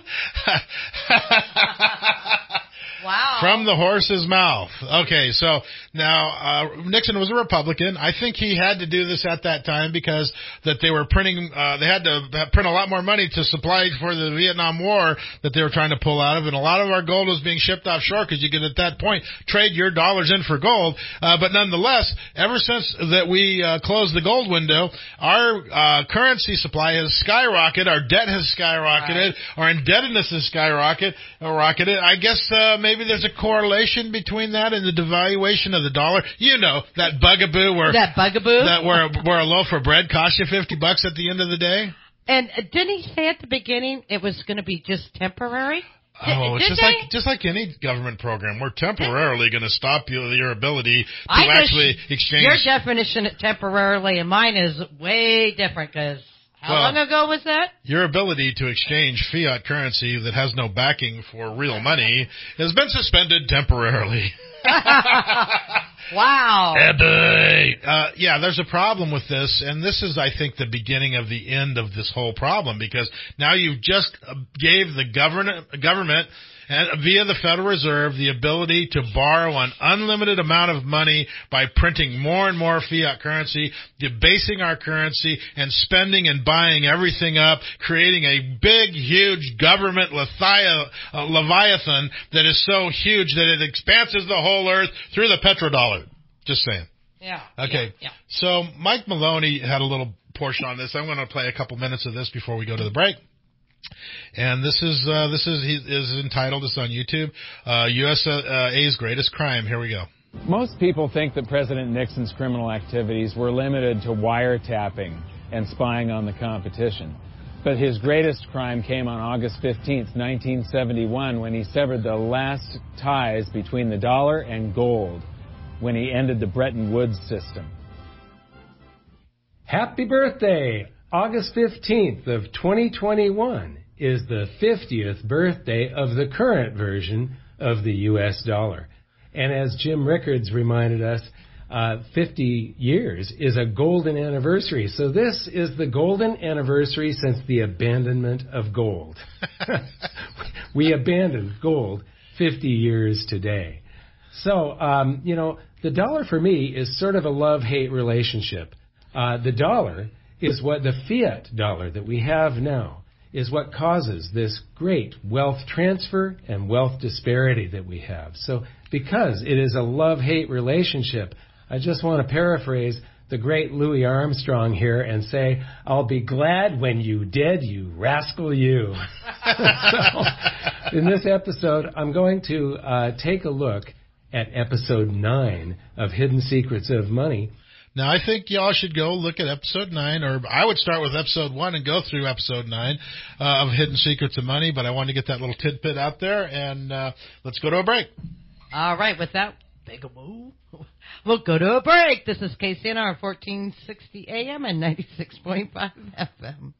Wow. From the horse's mouth. Okay, so now Nixon was a Republican. I think he had to do this at that time because that they were printing. They had to print a lot more money to supply for the Vietnam War that they were trying to pull out of, and a lot of our gold was being shipped offshore because you could at that point trade your dollars in for gold. But nonetheless, ever since that we closed the gold window, our currency supply has skyrocketed. Our debt has skyrocketed. Right. Our indebtedness has skyrocketed. I guess maybe there's a correlation between that and the devaluation of the dollar. You know, that bugaboo where a loaf of bread costs you $50 at the end of the day. And didn't he say at the beginning it was going to be just temporary? Oh, it's just like any government program. We're temporarily going to stop your ability to actually exchange. Your definition of temporarily and mine is way different because how long ago was that? Your ability to exchange fiat currency that has no backing for real money has been suspended temporarily. Wow. Yeah, there's a problem with this, and this is, I think, the beginning of the end of this whole problem, because now you've just gave the government and via the Federal Reserve the ability to borrow an unlimited amount of money by printing more and more fiat currency, debasing our currency, and spending and buying everything up, creating a big, huge government leviathan that is so huge that it expanses the whole earth through the petrodollar. Just saying. Yeah. Okay. Yeah. So Mike Maloney had a little portion on this. I'm going to play a couple minutes of this before we go to the break. And this is entitled, it's on YouTube, USA's Greatest Crime. Here we go. Most people think that President Nixon's criminal activities were limited to wiretapping and spying on the competition. But his greatest crime came on August 15th, 1971, when he severed the last ties between the dollar and gold, when he ended the Bretton Woods system. Happy birthday! August 15th of 2021 is the 50th birthday of the current version of the U.S. dollar. And as Jim Rickards reminded us, 50 years is a golden anniversary. So this is the golden anniversary since the abandonment of gold. We abandoned gold 50 years today. So, the dollar for me is sort of a love-hate relationship. The dollar is what the fiat dollar that we have now is what causes this great wealth transfer and wealth disparity that we have. So because it is a love-hate relationship, I just want to paraphrase the great Louis Armstrong here and say, I'll be glad when you dead, you rascal you. So in this episode, I'm going to take a look at episode 9 of Hidden Secrets of Money. Now, I think y'all should go look at episode 9, or I would start with episode 1 and go through episode 9 of Hidden Secrets of Money, but I wanted to get that little tidbit out there, and let's go to a break. All right, with that big a move, we'll go to a break. This is KCNR 1460 AM and 96.5 FM.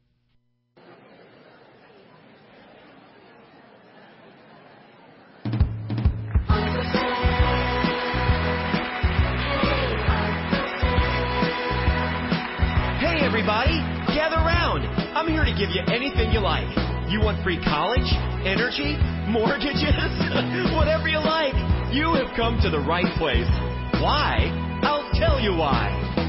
Everybody, gather round. I'm here to give you anything you like. You want free college, energy, mortgages, whatever you like. You have come to the right place. Why? I'll tell you why.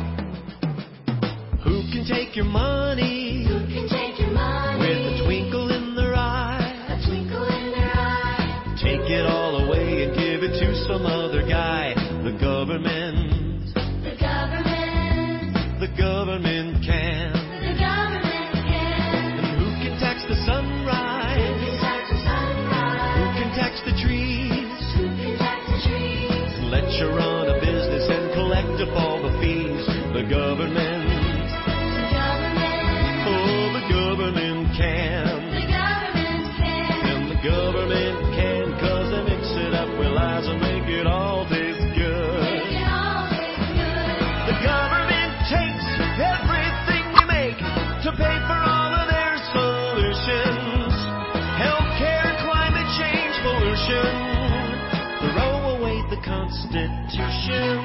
Who can take your money? Who can take your money? With a twinkle in their eye. A twinkle in their eye. Take it all away and give it to some other guy. The government. The government. The government can. The government can. And who can tax the sunrise? Who can tax the sunrise? Who can tax the trees? Who can tax the trees? Let you run a business and collect up all the fees. The government. The government. Oh, the government can. The government can. And the government can, 'cause they mix it up with lies and make it all taste good. Make it all taste good. The government takes everything we make to pay for all of their solutions. Healthcare, climate change, pollution. Throw away the Constitution.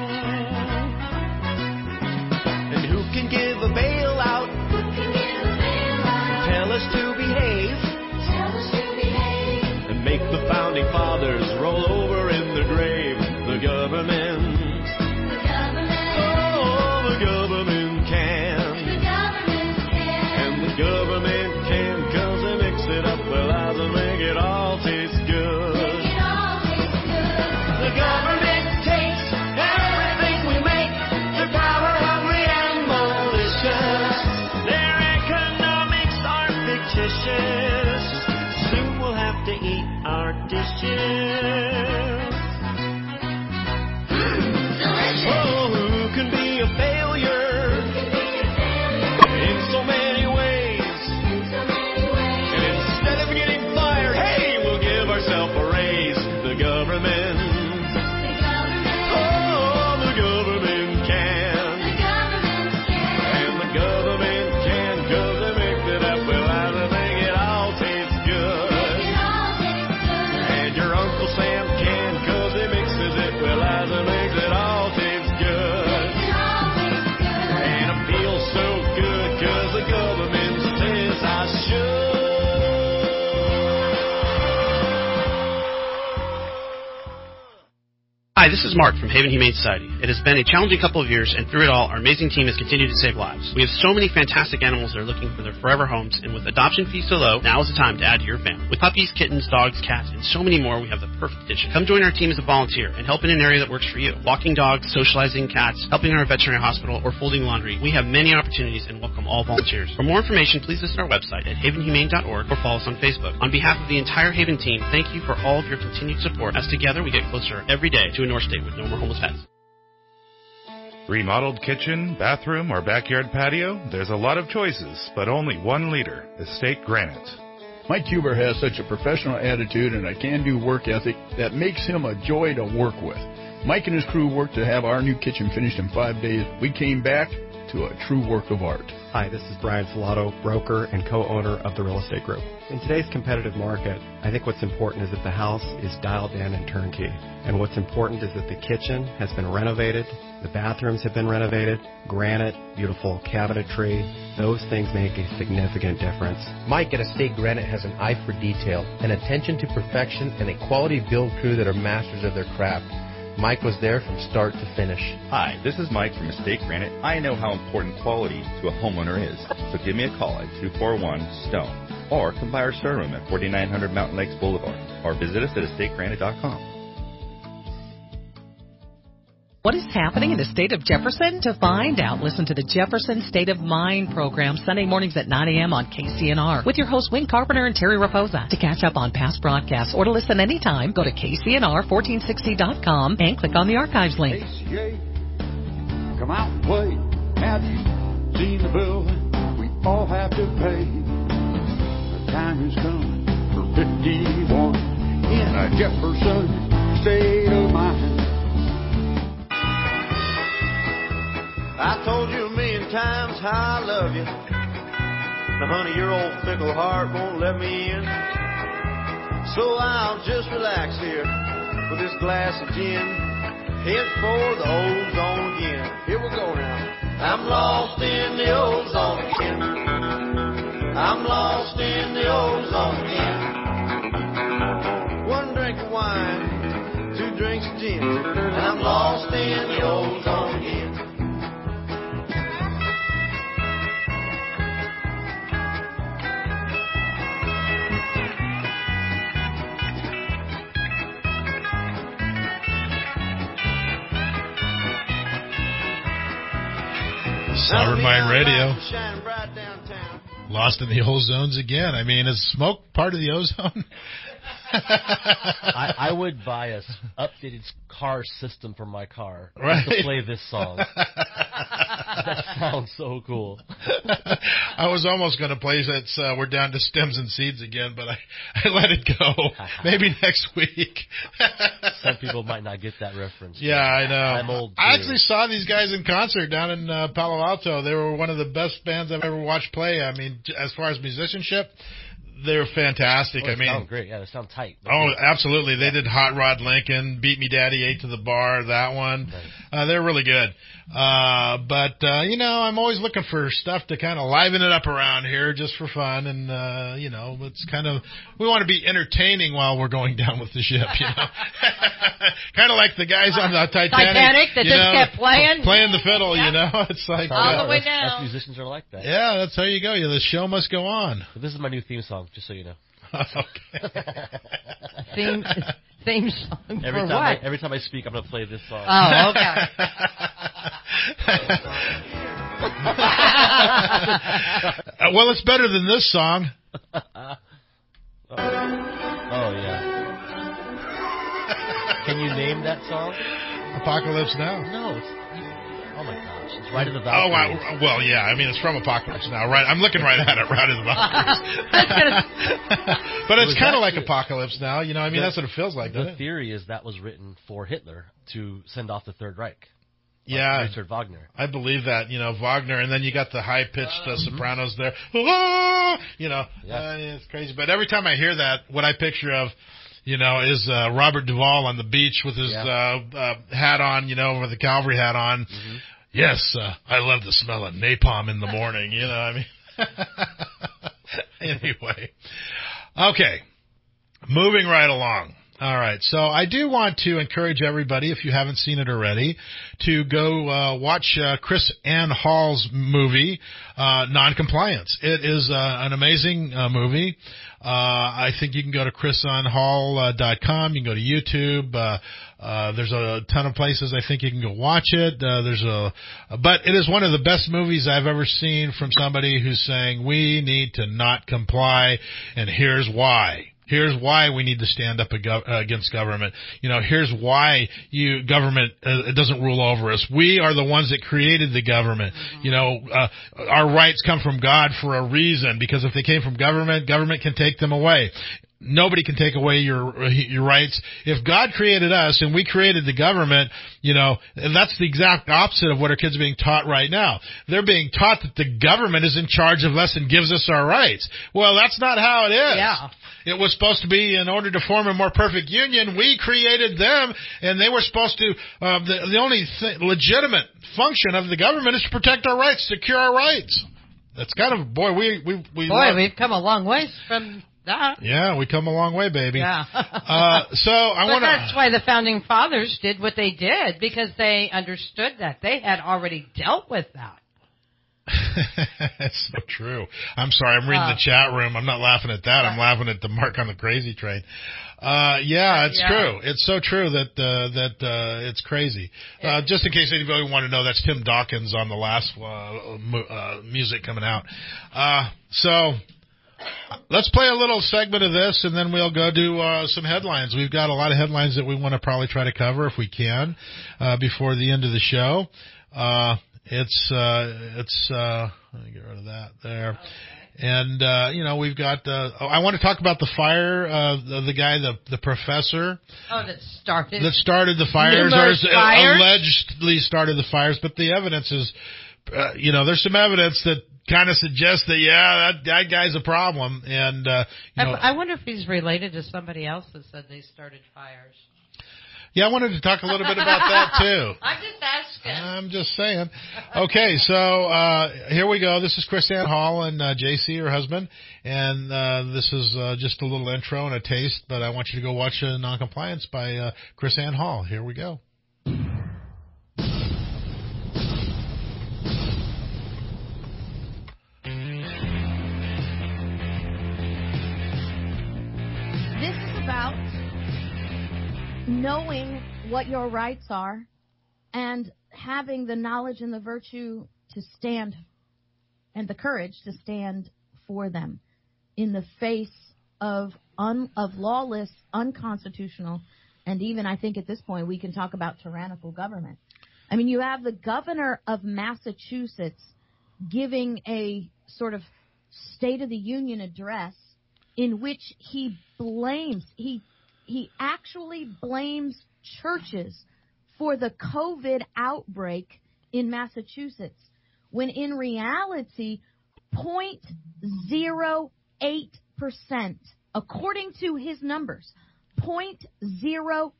And who can give a bailout? Who can give a bailout? Tell us to behave. Tell us to behave. And make the founding fathers roll over in their grave. The government. The government. Oh, the government can. The government can. And the government can, 'cause they mix it up with lies and make it all taste good. Make it all taste good. The government takes everything we make. They're power hungry and malicious. Their economics are fictitious. Soon we'll have to eat our dishes. Oh, who can be a failure? Who can be a failure? In so many ways. In so many ways. And instead of getting fired, hey, we'll give ourselves a raise. The government. The government. Oh, the government can. The government can. And the government can, 'cause they mix it up with lies and make it all taste good. Make it all taste good. And your Uncle Sam can, 'cause he mixes it with lies and makes it all taste good. Make it all taste good. And it feels so good, 'cause the government says I should. Hi, this is Mark from Haven Humane Society. It has been a challenging couple of years, and through it all, our amazing team has continued to save lives. We have so many fantastic animals that are looking for their forever homes, and with adoption fees so low, now is the time to add to your family. With puppies, kittens, dogs, cats, and so many more, we have the perfect addition. Come join our team as a volunteer and help in an area that works for you. Walking dogs, socializing cats, helping in our veterinary hospital, or folding laundry. We have many opportunities and welcome all volunteers. For more information, please visit our website at havenhumane.org or follow us on Facebook. On behalf of the entire Haven team, thank you for all of your continued support, as together we get closer every day to a North State with no more homeless pets. Remodeled kitchen, bathroom, or backyard patio? There's a lot of choices, but only one leader, Estate Granite. Mike Huber has such a professional attitude and a can-do work ethic that makes him a joy to work with. Mike and his crew worked to have our new kitchen finished in 5 days. We came back to a true work of art. Hi, this is Brian Salato, broker and co-owner of the Real Estate Group. In today's competitive market, I think what's important is that the house is dialed in and turnkey. And what's important is that the kitchen has been renovated, the bathrooms have been renovated, granite, beautiful cabinetry. Those things make a significant difference. Mike at Estate Granite has an eye for detail, an attention to perfection, and a quality build crew that are masters of their craft. Mike was there from start to finish. Hi, this is Mike from Estate Granite. I know how important quality to a homeowner is. So give me a call at 241-STONE. or come by our showroom at 4900 Mountain Lakes Boulevard, or visit us at estategranite.com. What is happening in the state of Jefferson? To find out, listen to the Jefferson State of Mind program Sunday mornings at 9 a.m. on KCNR with your hosts Wayne Carpenter and Terry Raposa. To catch up on past broadcasts or to listen anytime, go to KCNR1460.com and click on the archives link. ACA, come out and play. Have you seen the bill we all have to pay? The time is coming for 51 in a Jefferson State of Mind. I told you a million times how I love you. Now, honey, your old fickle heart won't let me in. So I'll just relax here with this glass of gin. Head for the ozone again. Here we go now. I'm lost in the ozone again. I'm lost in the ozone again. One drink of wine, 2 drinks of gin, and I'm lost in the ozone again. Sovereign Mind Radio. Lost in the ozones again. I mean, is smoke part of the ozone? I would buy a updated car system for my car to play this song. That sounds so cool. I was almost going to play that. We're down to stems and seeds again, but I let it go. Maybe next week. Some people might not get that reference. Yeah, I know. I'm old, too. I actually saw these guys in concert down in Palo Alto. They were one of the best bands I've ever watched play. I mean, as far as musicianship, they're fantastic. They sound great. Yeah, they sound tight. Absolutely. They did Hot Rod Lincoln, Beat Me Daddy, 8 to the Bar, that one. Right. They're really good. But I'm always looking for stuff to kind of liven it up around here just for fun. And, it's kind of, we want to be entertaining while we're going down with the ship, kind of like the guys on the Titanic that just kept playing. Playing the fiddle, It's like. All the way down. Us musicians are like that. Yeah, that's how you go. The show must go on. But this is my new theme song, just so you know. Okay. Theme song every for time what? Every time I speak, I'm going to play this song. Oh, okay. Well, it's better than this song. Oh, yeah. Can you name that song? Apocalypse Now. No, oh my gosh, it's Ride of the Valkyries. Oh, well, yeah, I mean, it's from Apocalypse Now, right? I'm looking right at it, Ride of the Valkyries. But it's kind of like Apocalypse Now, that's what it feels like, doesn't it? The theory is that was written for Hitler to send off the Third Reich. Yeah. Richard Wagner. I believe that, Wagner, and then you got the high-pitched sopranos there. It's crazy. But every time I hear that, what I picture of, is Robert Duvall on the beach with his hat on, with the cavalry hat on. Mm-hmm. Yes, I love the smell of napalm in the morning, Anyway. Okay. Moving right along. All right. So I do want to encourage everybody, if you haven't seen it already, to go watch Chris Ann Hall's movie, Noncompliance. It is an amazing movie. I think you can go to chrisannhall.com. You can go to YouTube. There's a ton of places I think you can go watch it. But it is one of the best movies I've ever seen from somebody who's saying we need to not comply, and here's why. Here's why we need to stand up against government. Here's why government doesn't rule over us. We are the ones that created the government. Mm-hmm. Our rights come from God for a reason, because if they came from government can take them away. Nobody can take away your rights. If God created us and we created the government, that's the exact opposite of what our kids are being taught right now. They're being taught that the government is in charge of us and gives us our rights. Well, that's not how it is. Yeah. It was supposed to be, in order to form a more perfect union, we created them, and they were supposed to, the only legitimate function of the government is to protect our rights, secure our rights. That's kind of, we've come a long ways from that. Yeah, we come a long way, baby. Yeah. That's why the founding fathers did what they did, because they understood that. They had already dealt with that. That's so true. I'm sorry. I'm reading the chat room. I'm not laughing at that. I'm laughing at the Mark on the crazy train. It's true. It's so true that it's crazy. Just in case anybody want to know, that's Tim Dawkins on the last music coming out. So let's play a little segment of this, and then we'll go do some headlines. We've got a lot of headlines that we want to probably try to cover if we can before the end of the show. Let me get rid of that there. And, we've got, I want to talk about the fire, the guy, the professor. Oh, that started the fires, fires? Allegedly started the fires, but the evidence is, there's some evidence that kind of suggests that, that guy's a problem. And, I wonder if he's related to somebody else that said they started fires. Yeah, I wanted to talk a little bit about that, too. I'm just asking. I'm just saying. Okay, so here we go. This is Chris Ann Hall and JC, her husband. And this is just a little intro and a taste, but I want you to go watch Noncompliance by Chris Ann Hall. Here we go. This is about knowing what your rights are and having the knowledge and the virtue to stand and the courage to stand for them in the face of lawless, unconstitutional, and even I think at this point we can talk about tyrannical government. I mean, you have the governor of Massachusetts giving a sort of State of the Union address in which he actually blames churches for the COVID outbreak in Massachusetts, when in reality, 0.08%, according to his numbers, 0.08%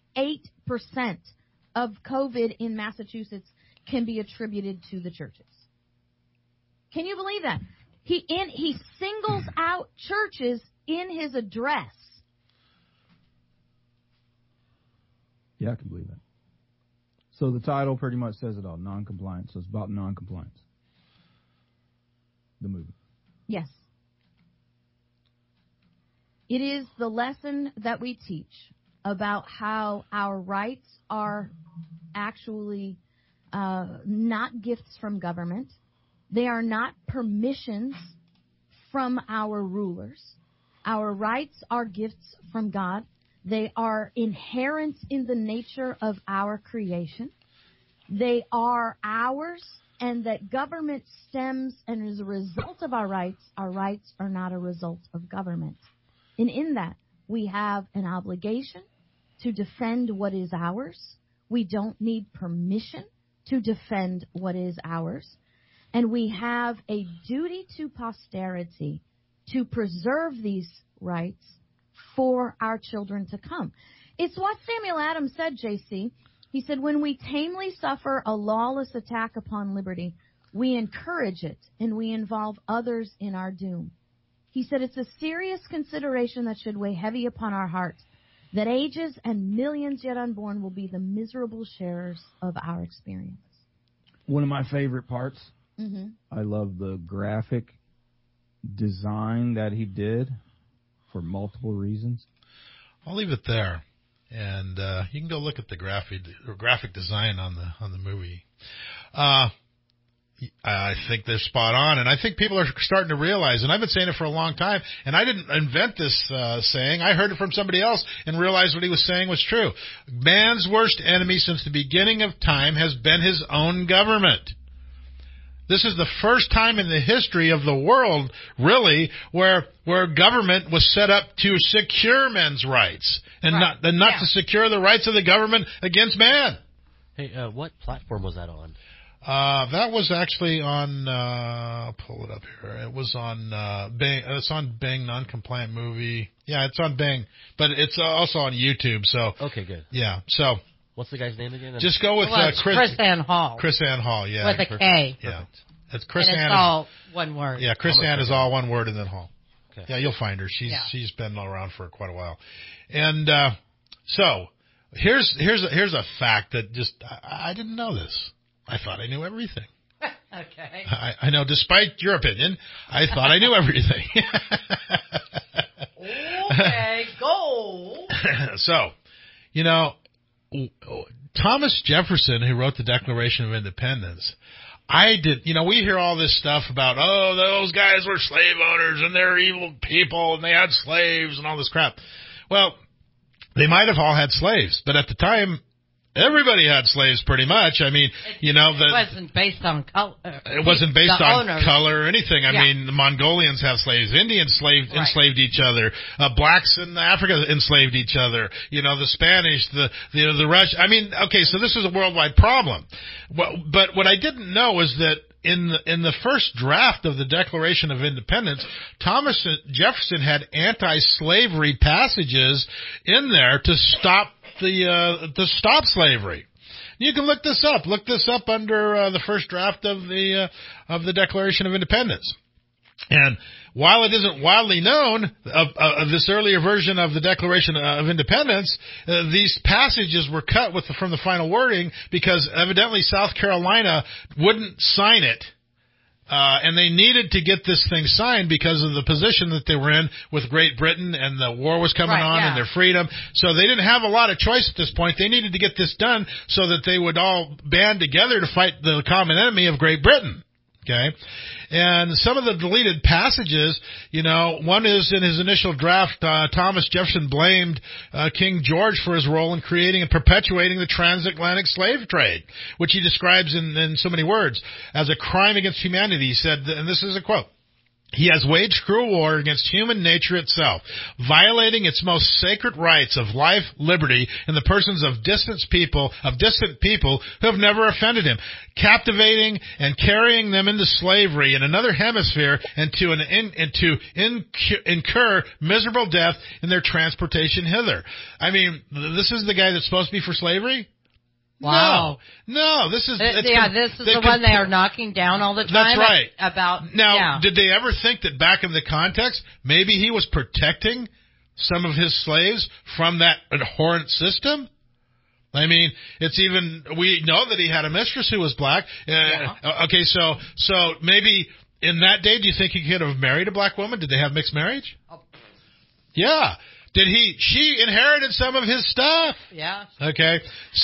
of COVID in Massachusetts can be attributed to the churches. Can you believe that? He singles out churches in his address. Yeah, I can believe that. So the title pretty much says it all, Noncompliance. So it's about noncompliance. The movie. Yes. It is the lesson that we teach about how our rights are actually not gifts from government. They are not permissions from our rulers. Our rights are gifts from God. They are inherent in the nature of our creation. They are ours, and that government stems and is a result of our rights are not a result of government. And in that, we have an obligation to defend what is ours. We don't need permission to defend what is ours. And we have a duty to posterity to preserve these rights for our children to come. It's what Samuel Adams said, J.C. He said, when we tamely suffer a lawless attack upon liberty, we encourage it and we involve others in our doom. He said, it's a serious consideration that should weigh heavy upon our hearts, that ages and millions yet unborn will be the miserable sharers of our experience. One of my favorite parts, Mm-hmm. I love the graphic design that he did for multiple reasons. I'll leave it there, and you can go look at the graphic design on the movie. I think they're spot on, and I think people are starting to realize, and I've been saying it for a long time, and I didn't invent this saying. I heard it from somebody else and realized what he was saying was true. Man's worst enemy since the beginning of time has been his own government. This is the first time in the history of the world, really, where government was set up to secure men's rights and not to secure the rights of the government against man. Hey, what platform was that on? That was actually on, pull it up here. It was on Bing. It's on Bing, Non-Compliant Movie. Yeah, it's on Bing, but it's also on YouTube. So okay, good. Yeah, so what's the guy's name again? Just go with Chris Ann Hall. Chris Ann Hall, yeah, with a K. Yeah, it's Chris and Ann. It's all one word. Yeah, Chris Ann is all one word and then Hall. Okay. Yeah, you'll find her. She's been around for quite a while, and so here's a fact that just I didn't know this. I thought I knew everything. Okay. I know, despite your opinion, I thought I knew everything. Okay, go. So, Thomas Jefferson, who wrote the Declaration of Independence, we hear all this stuff about, those guys were slave owners and they're evil people and they had slaves and all this crap. Well, they might have all had slaves, but at the time, everybody had slaves pretty much. I mean, it wasn't based on color. It wasn't based on color or anything. I mean, the Mongolians have slaves. Indians enslaved each other. Blacks in Africa enslaved each other. The Spanish, the Russian. I mean, okay, so this is a worldwide problem. But what I didn't know is that in the first draft of the Declaration of Independence, Thomas Jefferson had anti-slavery passages in there to stop slavery. You can look this up. Look this up under the first draft of the Declaration of Independence. And while it isn't widely known of this earlier version of the Declaration of Independence, these passages were cut from the final wording because evidently South Carolina wouldn't sign it. And they needed to get this thing signed because of the position that they were in with Great Britain, and the war was coming on and their freedom. So they didn't have a lot of choice at this point. They needed to get this done so that they would all band together to fight the common enemy of Great Britain. Okay? And some of the deleted passages, one is in his initial draft, Thomas Jefferson blamed King George for his role in creating and perpetuating the transatlantic slave trade, which he describes in so many words as a crime against humanity. He said, and this is a quote, "He has waged cruel war against human nature itself, violating its most sacred rights of life, liberty, in the persons of distant people who have never offended him, captivating and carrying them into slavery in another hemisphere and to incur miserable death in their transportation hither." I mean, this is the guy that's supposed to be for slavery? Wow. No, this is... this is the one they are knocking down all the time. That's right. Did they ever think that back in the context, maybe he was protecting some of his slaves from that abhorrent system? I mean, we know that he had a mistress who was black. Okay, so maybe in that day, do you think he could have married a black woman? Did they have mixed marriage? Oh. Yeah. She inherited some of his stuff. Yeah. Okay,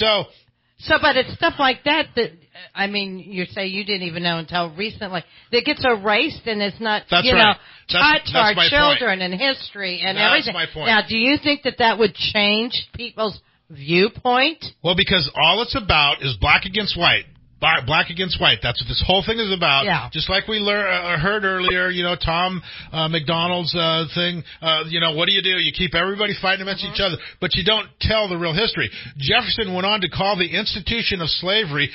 but it's stuff like that, you say you didn't even know until recently, that gets erased and it's not, taught to our children and history and everything. That's my point. Now, do you think that would change people's viewpoint? Well, because all it's about is black against white. Black against white. That's what this whole thing is about. Yeah. Just like we heard earlier, Tom McDonald's thing. What do? You keep everybody fighting against each other, but you don't tell the real history. Jefferson went on to call the institution of slavery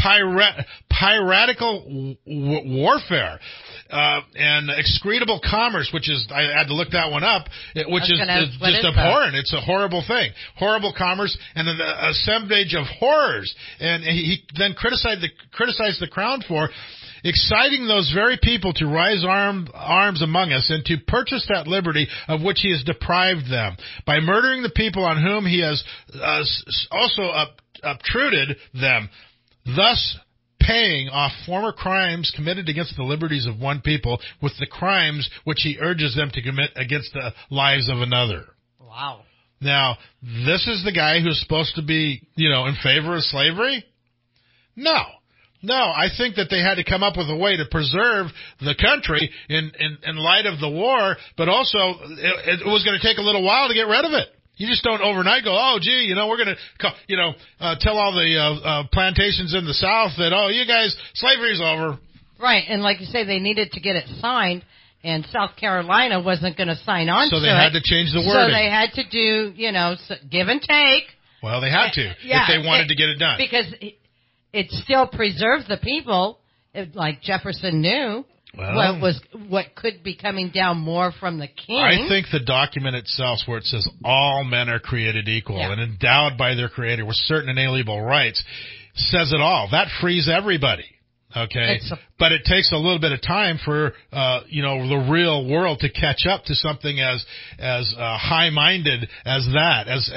piratical warfare. And excretable commerce, which is, I had to look that one up, which is just abhorrent. It's a horrible thing. Horrible commerce and an assemblage of horrors. And he then criticized the Crown for exciting those very people to rise arms among us and to purchase that liberty of which he has deprived them by murdering the people on whom he has also obtruded them, thus paying off former crimes committed against the liberties of one people with the crimes which he urges them to commit against the lives of another. Wow. Now, this is the guy who's supposed to be, in favor of slavery? No, I think that they had to come up with a way to preserve the country in light of the war, but also it was going to take a little while to get rid of it. You just don't overnight go, we're going to, tell all the plantations in the South that, you guys, slavery's over. Right, and like you say, they needed to get it signed, and South Carolina wasn't going to sign on to it. So they had to change the wording. So they had to do, give and take. Well, they had to, if they wanted to get it done. Because it still preserved the people, like Jefferson knew. Well, what could be coming down more from the king. I think the document itself, where it says all men are created equal and endowed by their creator with certain inalienable rights, says it all. That frees everybody. Okay, but it takes a little bit of time for the real world to catch up to something as high-minded as that, as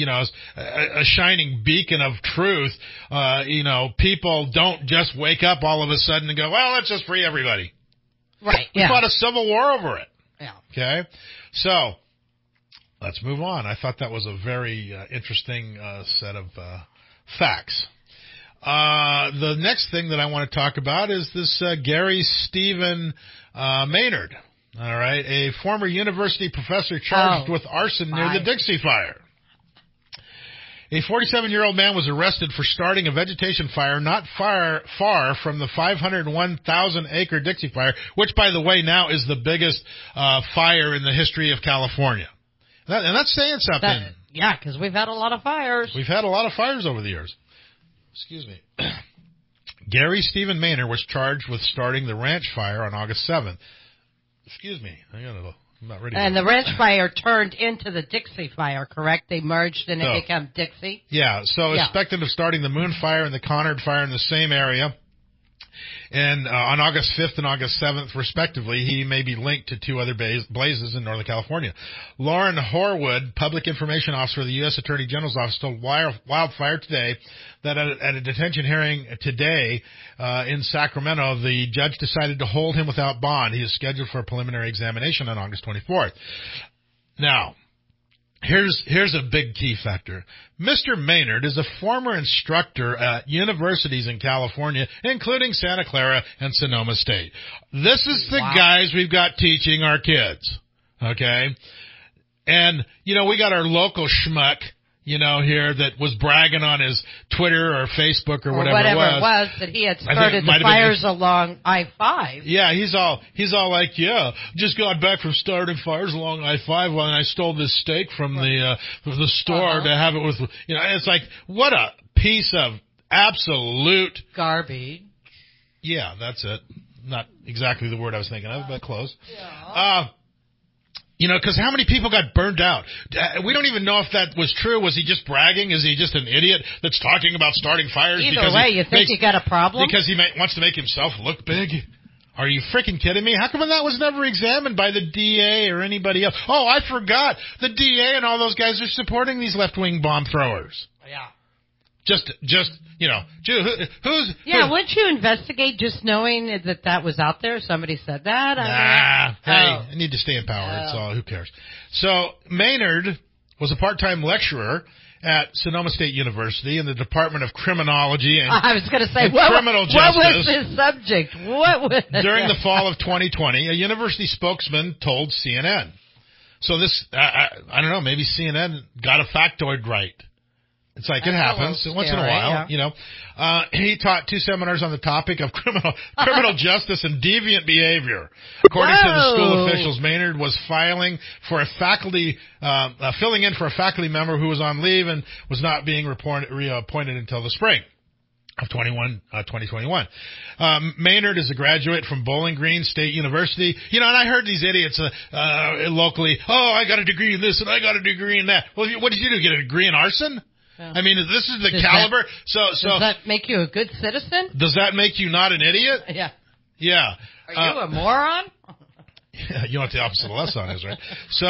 a shining beacon of truth. People don't just wake up all of a sudden and go, well, let's just free everybody. Right. We fought a civil war over it. Yeah. Okay, so let's move on. I thought that was a very interesting set of facts. The next thing that I want to talk about is this Gary Stephen Maynard. All right, a former university professor charged with arson near the Dixie Fire. A 47-year-old man was arrested for starting a vegetation fire not far from the 501,000-acre Dixie Fire, which, by the way, now is the biggest fire in the history of California. And that's saying something. Yeah, because we've had a lot of fires. We've had a lot of fires over the years. Excuse me. Gary Stephen Maynard was charged with starting the ranch fire on August 7th. Excuse me. I'm not ready. And the ranch fire turned into the Dixie Fire, correct? They merged and it became Dixie? Yeah. So suspected of starting the Moon Fire and the Conard Fire in the same area. And on August 5th and August 7th, respectively, he may be linked to two other blazes in Northern California. Lauren Horwood, Public Information Officer of the U.S. Attorney General's Office, told Wildfire today that at a detention hearing today in Sacramento, the judge decided to hold him without bond. He is scheduled for a preliminary examination on August 24th. Now, here's a big key factor. Mr. Maynard is a former instructor at universities in California, including Santa Clara and Sonoma State. This is the guys we've got teaching our kids, okay? And, we got our local schmuck, here that was bragging on his Twitter or Facebook or whatever it was. That he had started the fires along I-5. Yeah, he's all like, just got back from starting fires along I-5 when I stole this steak from the store to have it with, it's like, what a piece of absolute garbage. Yeah, that's it. Not exactly the word I was thinking of, but close. Because how many people got burned out? We don't even know if that was true. Was he just bragging? Is he just an idiot that's talking about starting fires? Either way, you think you got a problem? Because he wants to make himself look big? Are you freaking kidding me? How come that was never examined by the DA or anybody else? Oh, I forgot. The DA and all those guys are supporting these left-wing bomb throwers. Yeah. Wouldn't you investigate just knowing that was out there? Somebody said that? I need to stay in power. So who cares? So Maynard was a part-time lecturer at Sonoma State University in the Department of Criminology and I was going to say, Criminal Justice. What was his subject? During the fall of 2020, a university spokesman told CNN. So this, I don't know, maybe CNN got a factoid right. It's like it happens once in a while, He taught 2 seminars on the topic of criminal justice and deviant behavior. According to the school officials, Maynard was filling in for a faculty member who was on leave and was not being reappointed until the spring of 2021. Maynard is a graduate from Bowling Green State University. And I heard these idiots locally, I got a degree in this and I got a degree in that. Well, what did you do? Get a degree in arson? I mean, this is the caliber. Does that make you a good citizen? Does that make you not an idiot? Yeah. Yeah. Are you a moron? You know what the opposite of lesson is, right?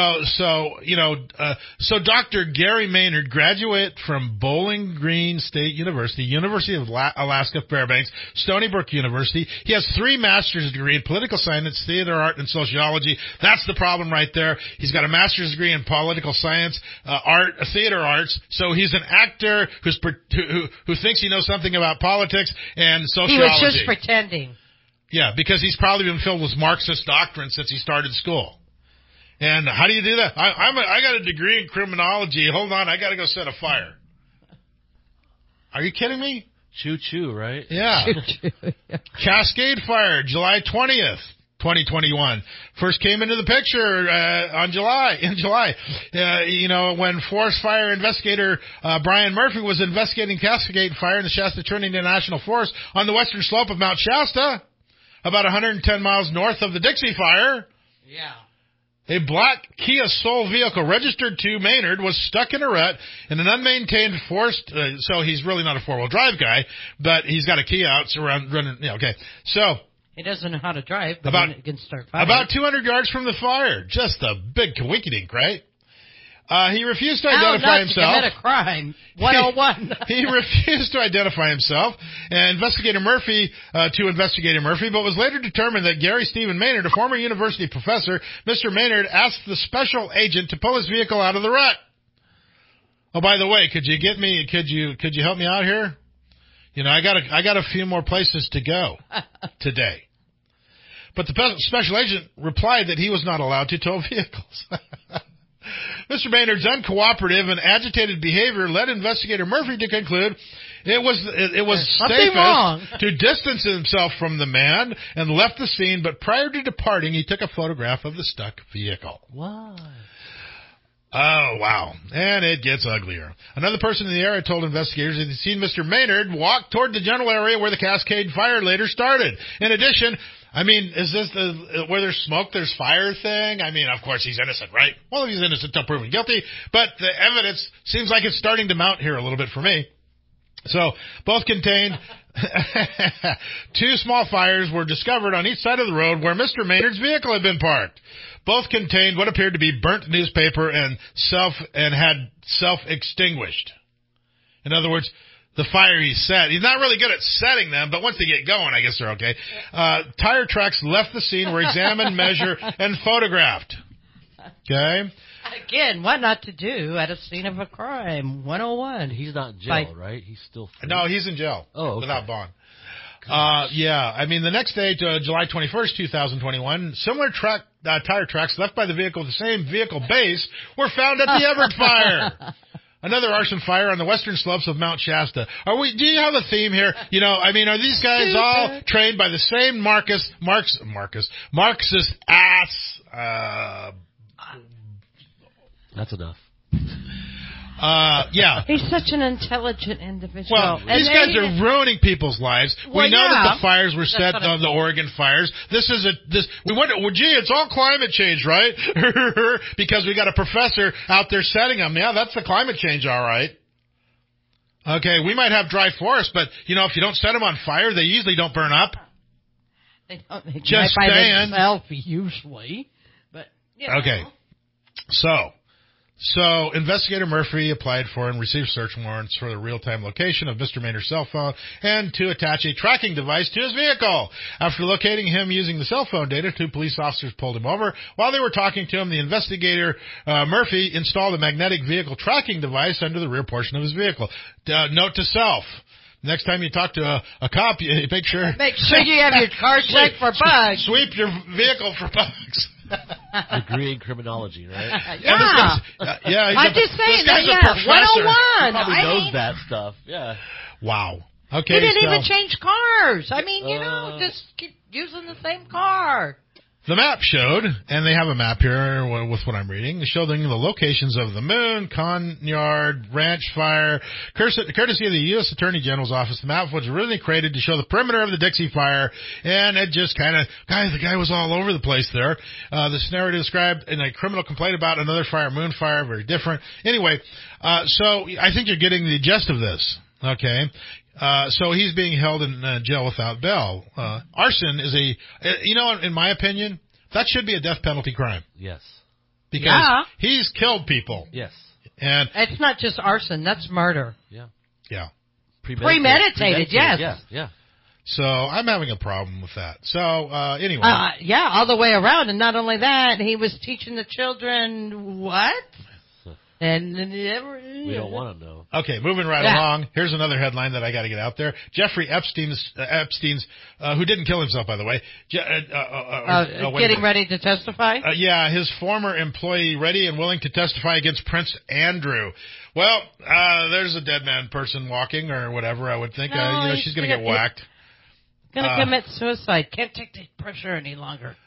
So Dr. Gary Maynard, graduate from Bowling Green State University, University of Alaska Fairbanks, Stony Brook University. He has 3 master's degrees in political science, theater art, and sociology. That's the problem right there. He's got a master's degree in political science, theater arts. So he's an actor who thinks he knows something about politics and sociology. He was just pretending. Yeah, because he's probably been filled with Marxist doctrine since he started school. And how do you do that? I got a degree in criminology. Hold on, I got to go set a fire. Are you kidding me? Choo-choo, right? Yeah. Cascade Fire, July 20th. 2021 first came into the picture in July. When forest fire investigator Brian Murphy was investigating Cascade Fire in the Shasta-Trinity National Forest on the western slope of Mount Shasta, about 110 miles north of the Dixie Fire. Yeah. A black Kia Soul vehicle registered to Maynard was stuck in a rut in an unmaintained forest. So he's really not a four-wheel drive guy, but he's got a Kia out running. Yeah, okay. So he doesn't know how to drive, but he can start firing. About 200 yards from the fire. Just a big coinkydink, right? He refused to identify himself. To commit a crime. 101. He refused to identify himself, and Investigator Murphy, but was later determined that Gary Stephen Maynard, a former university professor, Mr. Maynard asked the special agent to pull his vehicle out of the rut. Oh, by the way, could you help me out here? You know, I got a few more places to go today. But the special agent replied that he was not allowed to tow vehicles. Mr. Maynard's uncooperative and agitated behavior led Investigator Murphy to conclude it was safest to distance himself from the man and left the scene, but prior to departing, he took a photograph of the stuck vehicle. Why? Oh, wow. And it gets uglier. Another person in the area told investigators that he'd seen Mr. Maynard walk toward the general area where the Cascade fire later started. In addition, I mean, is this where there's smoke, there's fire thing? I mean, of course, he's innocent, right? Well, if he's innocent, until proven guilty. But the evidence seems like it's starting to mount here a little bit for me. So, both contained two small fires were discovered on each side of the road where Mr. Maynard's vehicle had been parked. Both contained what appeared to be burnt newspaper and had self-extinguished. In other words, the fire he set. He's not really good at setting them, but once they get going, I guess they're okay. Tire tracks left the scene, were examined, measured, and photographed. Okay? Again, what not to do at a scene of a crime. 101. He's not in jail, right? He's still free. No, he's in jail. Oh, okay. Without bond. Yeah, I mean, the next day, July 21st, 2021, similar tire tracks left by the vehicle with the same vehicle base were found at the Everett fire. Another arson fire on the western slopes of Mount Shasta. Do you have a theme here? You know, I mean, are these guys all trained by the same Marxist ass? That's enough. Yeah. He's such an intelligent individual. Well, these guys are ruining people's lives. Well, we know that the fires were set on the Oregon fires. We wonder, well, gee, it's all climate change, right? Because we got a professor out there setting them. Yeah, that's the climate change, all right. Okay, we might have dry forests, but, you know, if you don't set them on fire, they usually don't burn up. They don't. They Just by saying. themselves, usually. But, you know. Okay. So, Investigator Murphy applied for and received search warrants for the real-time location of Mr. Maynard's cell phone and to attach a tracking device to his vehicle. After locating him using the cell phone data, two police officers pulled him over. While they were talking to him, the investigator, Murphy, installed a magnetic vehicle tracking device under the rear portion of his vehicle. Note to self. Next time you talk to a cop, you make sure you have your car checked for bugs. Sweep your vehicle for bugs. Degree in criminology, right? Yeah. I'm just saying that. Yeah, 101. He probably knows that stuff. Yeah. Wow. Okay. He didn't even change cars. I mean, you know, just keep using the same car. The map showed, and they have a map here with what I'm reading, showing the locations of the Moon, Conyard, Ranch Fire. Courtesy of the U.S. Attorney General's office, the map was originally created to show the perimeter of the Dixie Fire, and it just kind of, the guy was all over the place there. The scenario described in a criminal complaint about another fire, Moon Fire, very different. Anyway, so I think you're getting the gist of this, okay? So he's being held in jail without bail. Arson is in my opinion, that should be a death penalty crime. Yes. Because he's killed people. Yes. And it's not just arson, that's murder. Yeah. Yeah. Premeditated, yes. Yeah. So I'm having a problem with that. So anyway. All the way around. And not only that, he was teaching the children what? And we don't want to know. Okay, moving right along. Here's another headline that I got to get out there. Jeffrey Epstein's, who didn't kill himself, by the way. Getting ready to testify? His former employee ready and willing to testify against Prince Andrew. Well, there's a dead man person walking or whatever, I would think. She's going to get whacked. Going to commit suicide. Can't take the pressure any longer.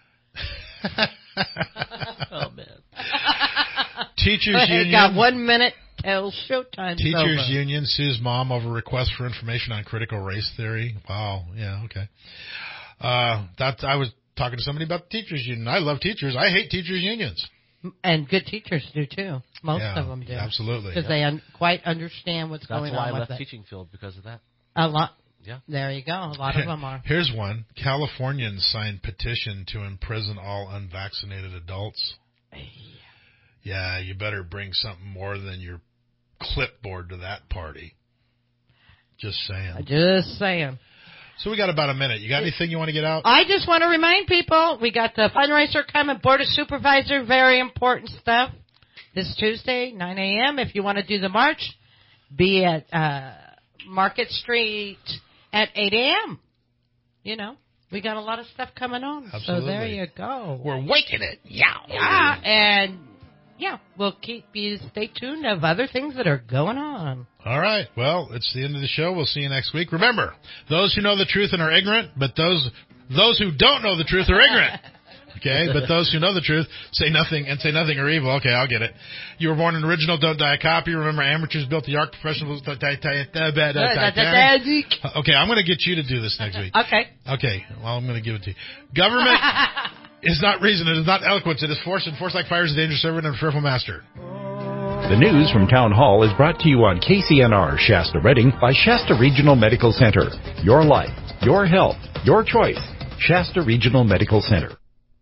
Oh, man. Teachers Union got 1 minute till showtime. Teachers Union sues mom over request for information on critical race theory. Wow. Yeah. Okay. talking to somebody about the teachers union. I love teachers. I hate teachers unions. And good teachers do too. Most of them do. Absolutely. Because they quite understand what's going on with it. That's why I left teaching field, because of that. A lot. Yeah. There you go. A lot of them are. Here's one. Californians signed petition to imprison all unvaccinated adults. Yeah, you better bring something more than your clipboard to that party. Just saying. Just saying. So we got about a minute. You got anything you want to get out? I just want to remind people, we got the fundraiser coming, Board of Supervisor, very important stuff. This Tuesday, 9 a.m. If you want to do the march, be at Market Street at 8 a.m. You know, we got a lot of stuff coming on. Absolutely. So there you go. We're waking it. Yeah. And we'll keep you stay tuned of other things that are going on. All right. Well, it's the end of the show. We'll see you next week. Remember, those who know the truth and are ignorant, but those who don't know the truth are ignorant. Okay, but those who know the truth say nothing are evil. Okay, I'll get it. You were born an original, don't die a copy. Remember, amateurs built the ark, professionals. Okay, I'm going to get you to do this next week. Okay, well, I'm going to give it to you. Government is not reason. It is not eloquence. It is force, and force like fire is a dangerous servant and a fearful master. The news from Town Hall is brought to you on KCNR Shasta Redding by Shasta Regional Medical Center. Your life, your health, your choice. Shasta Regional Medical Center.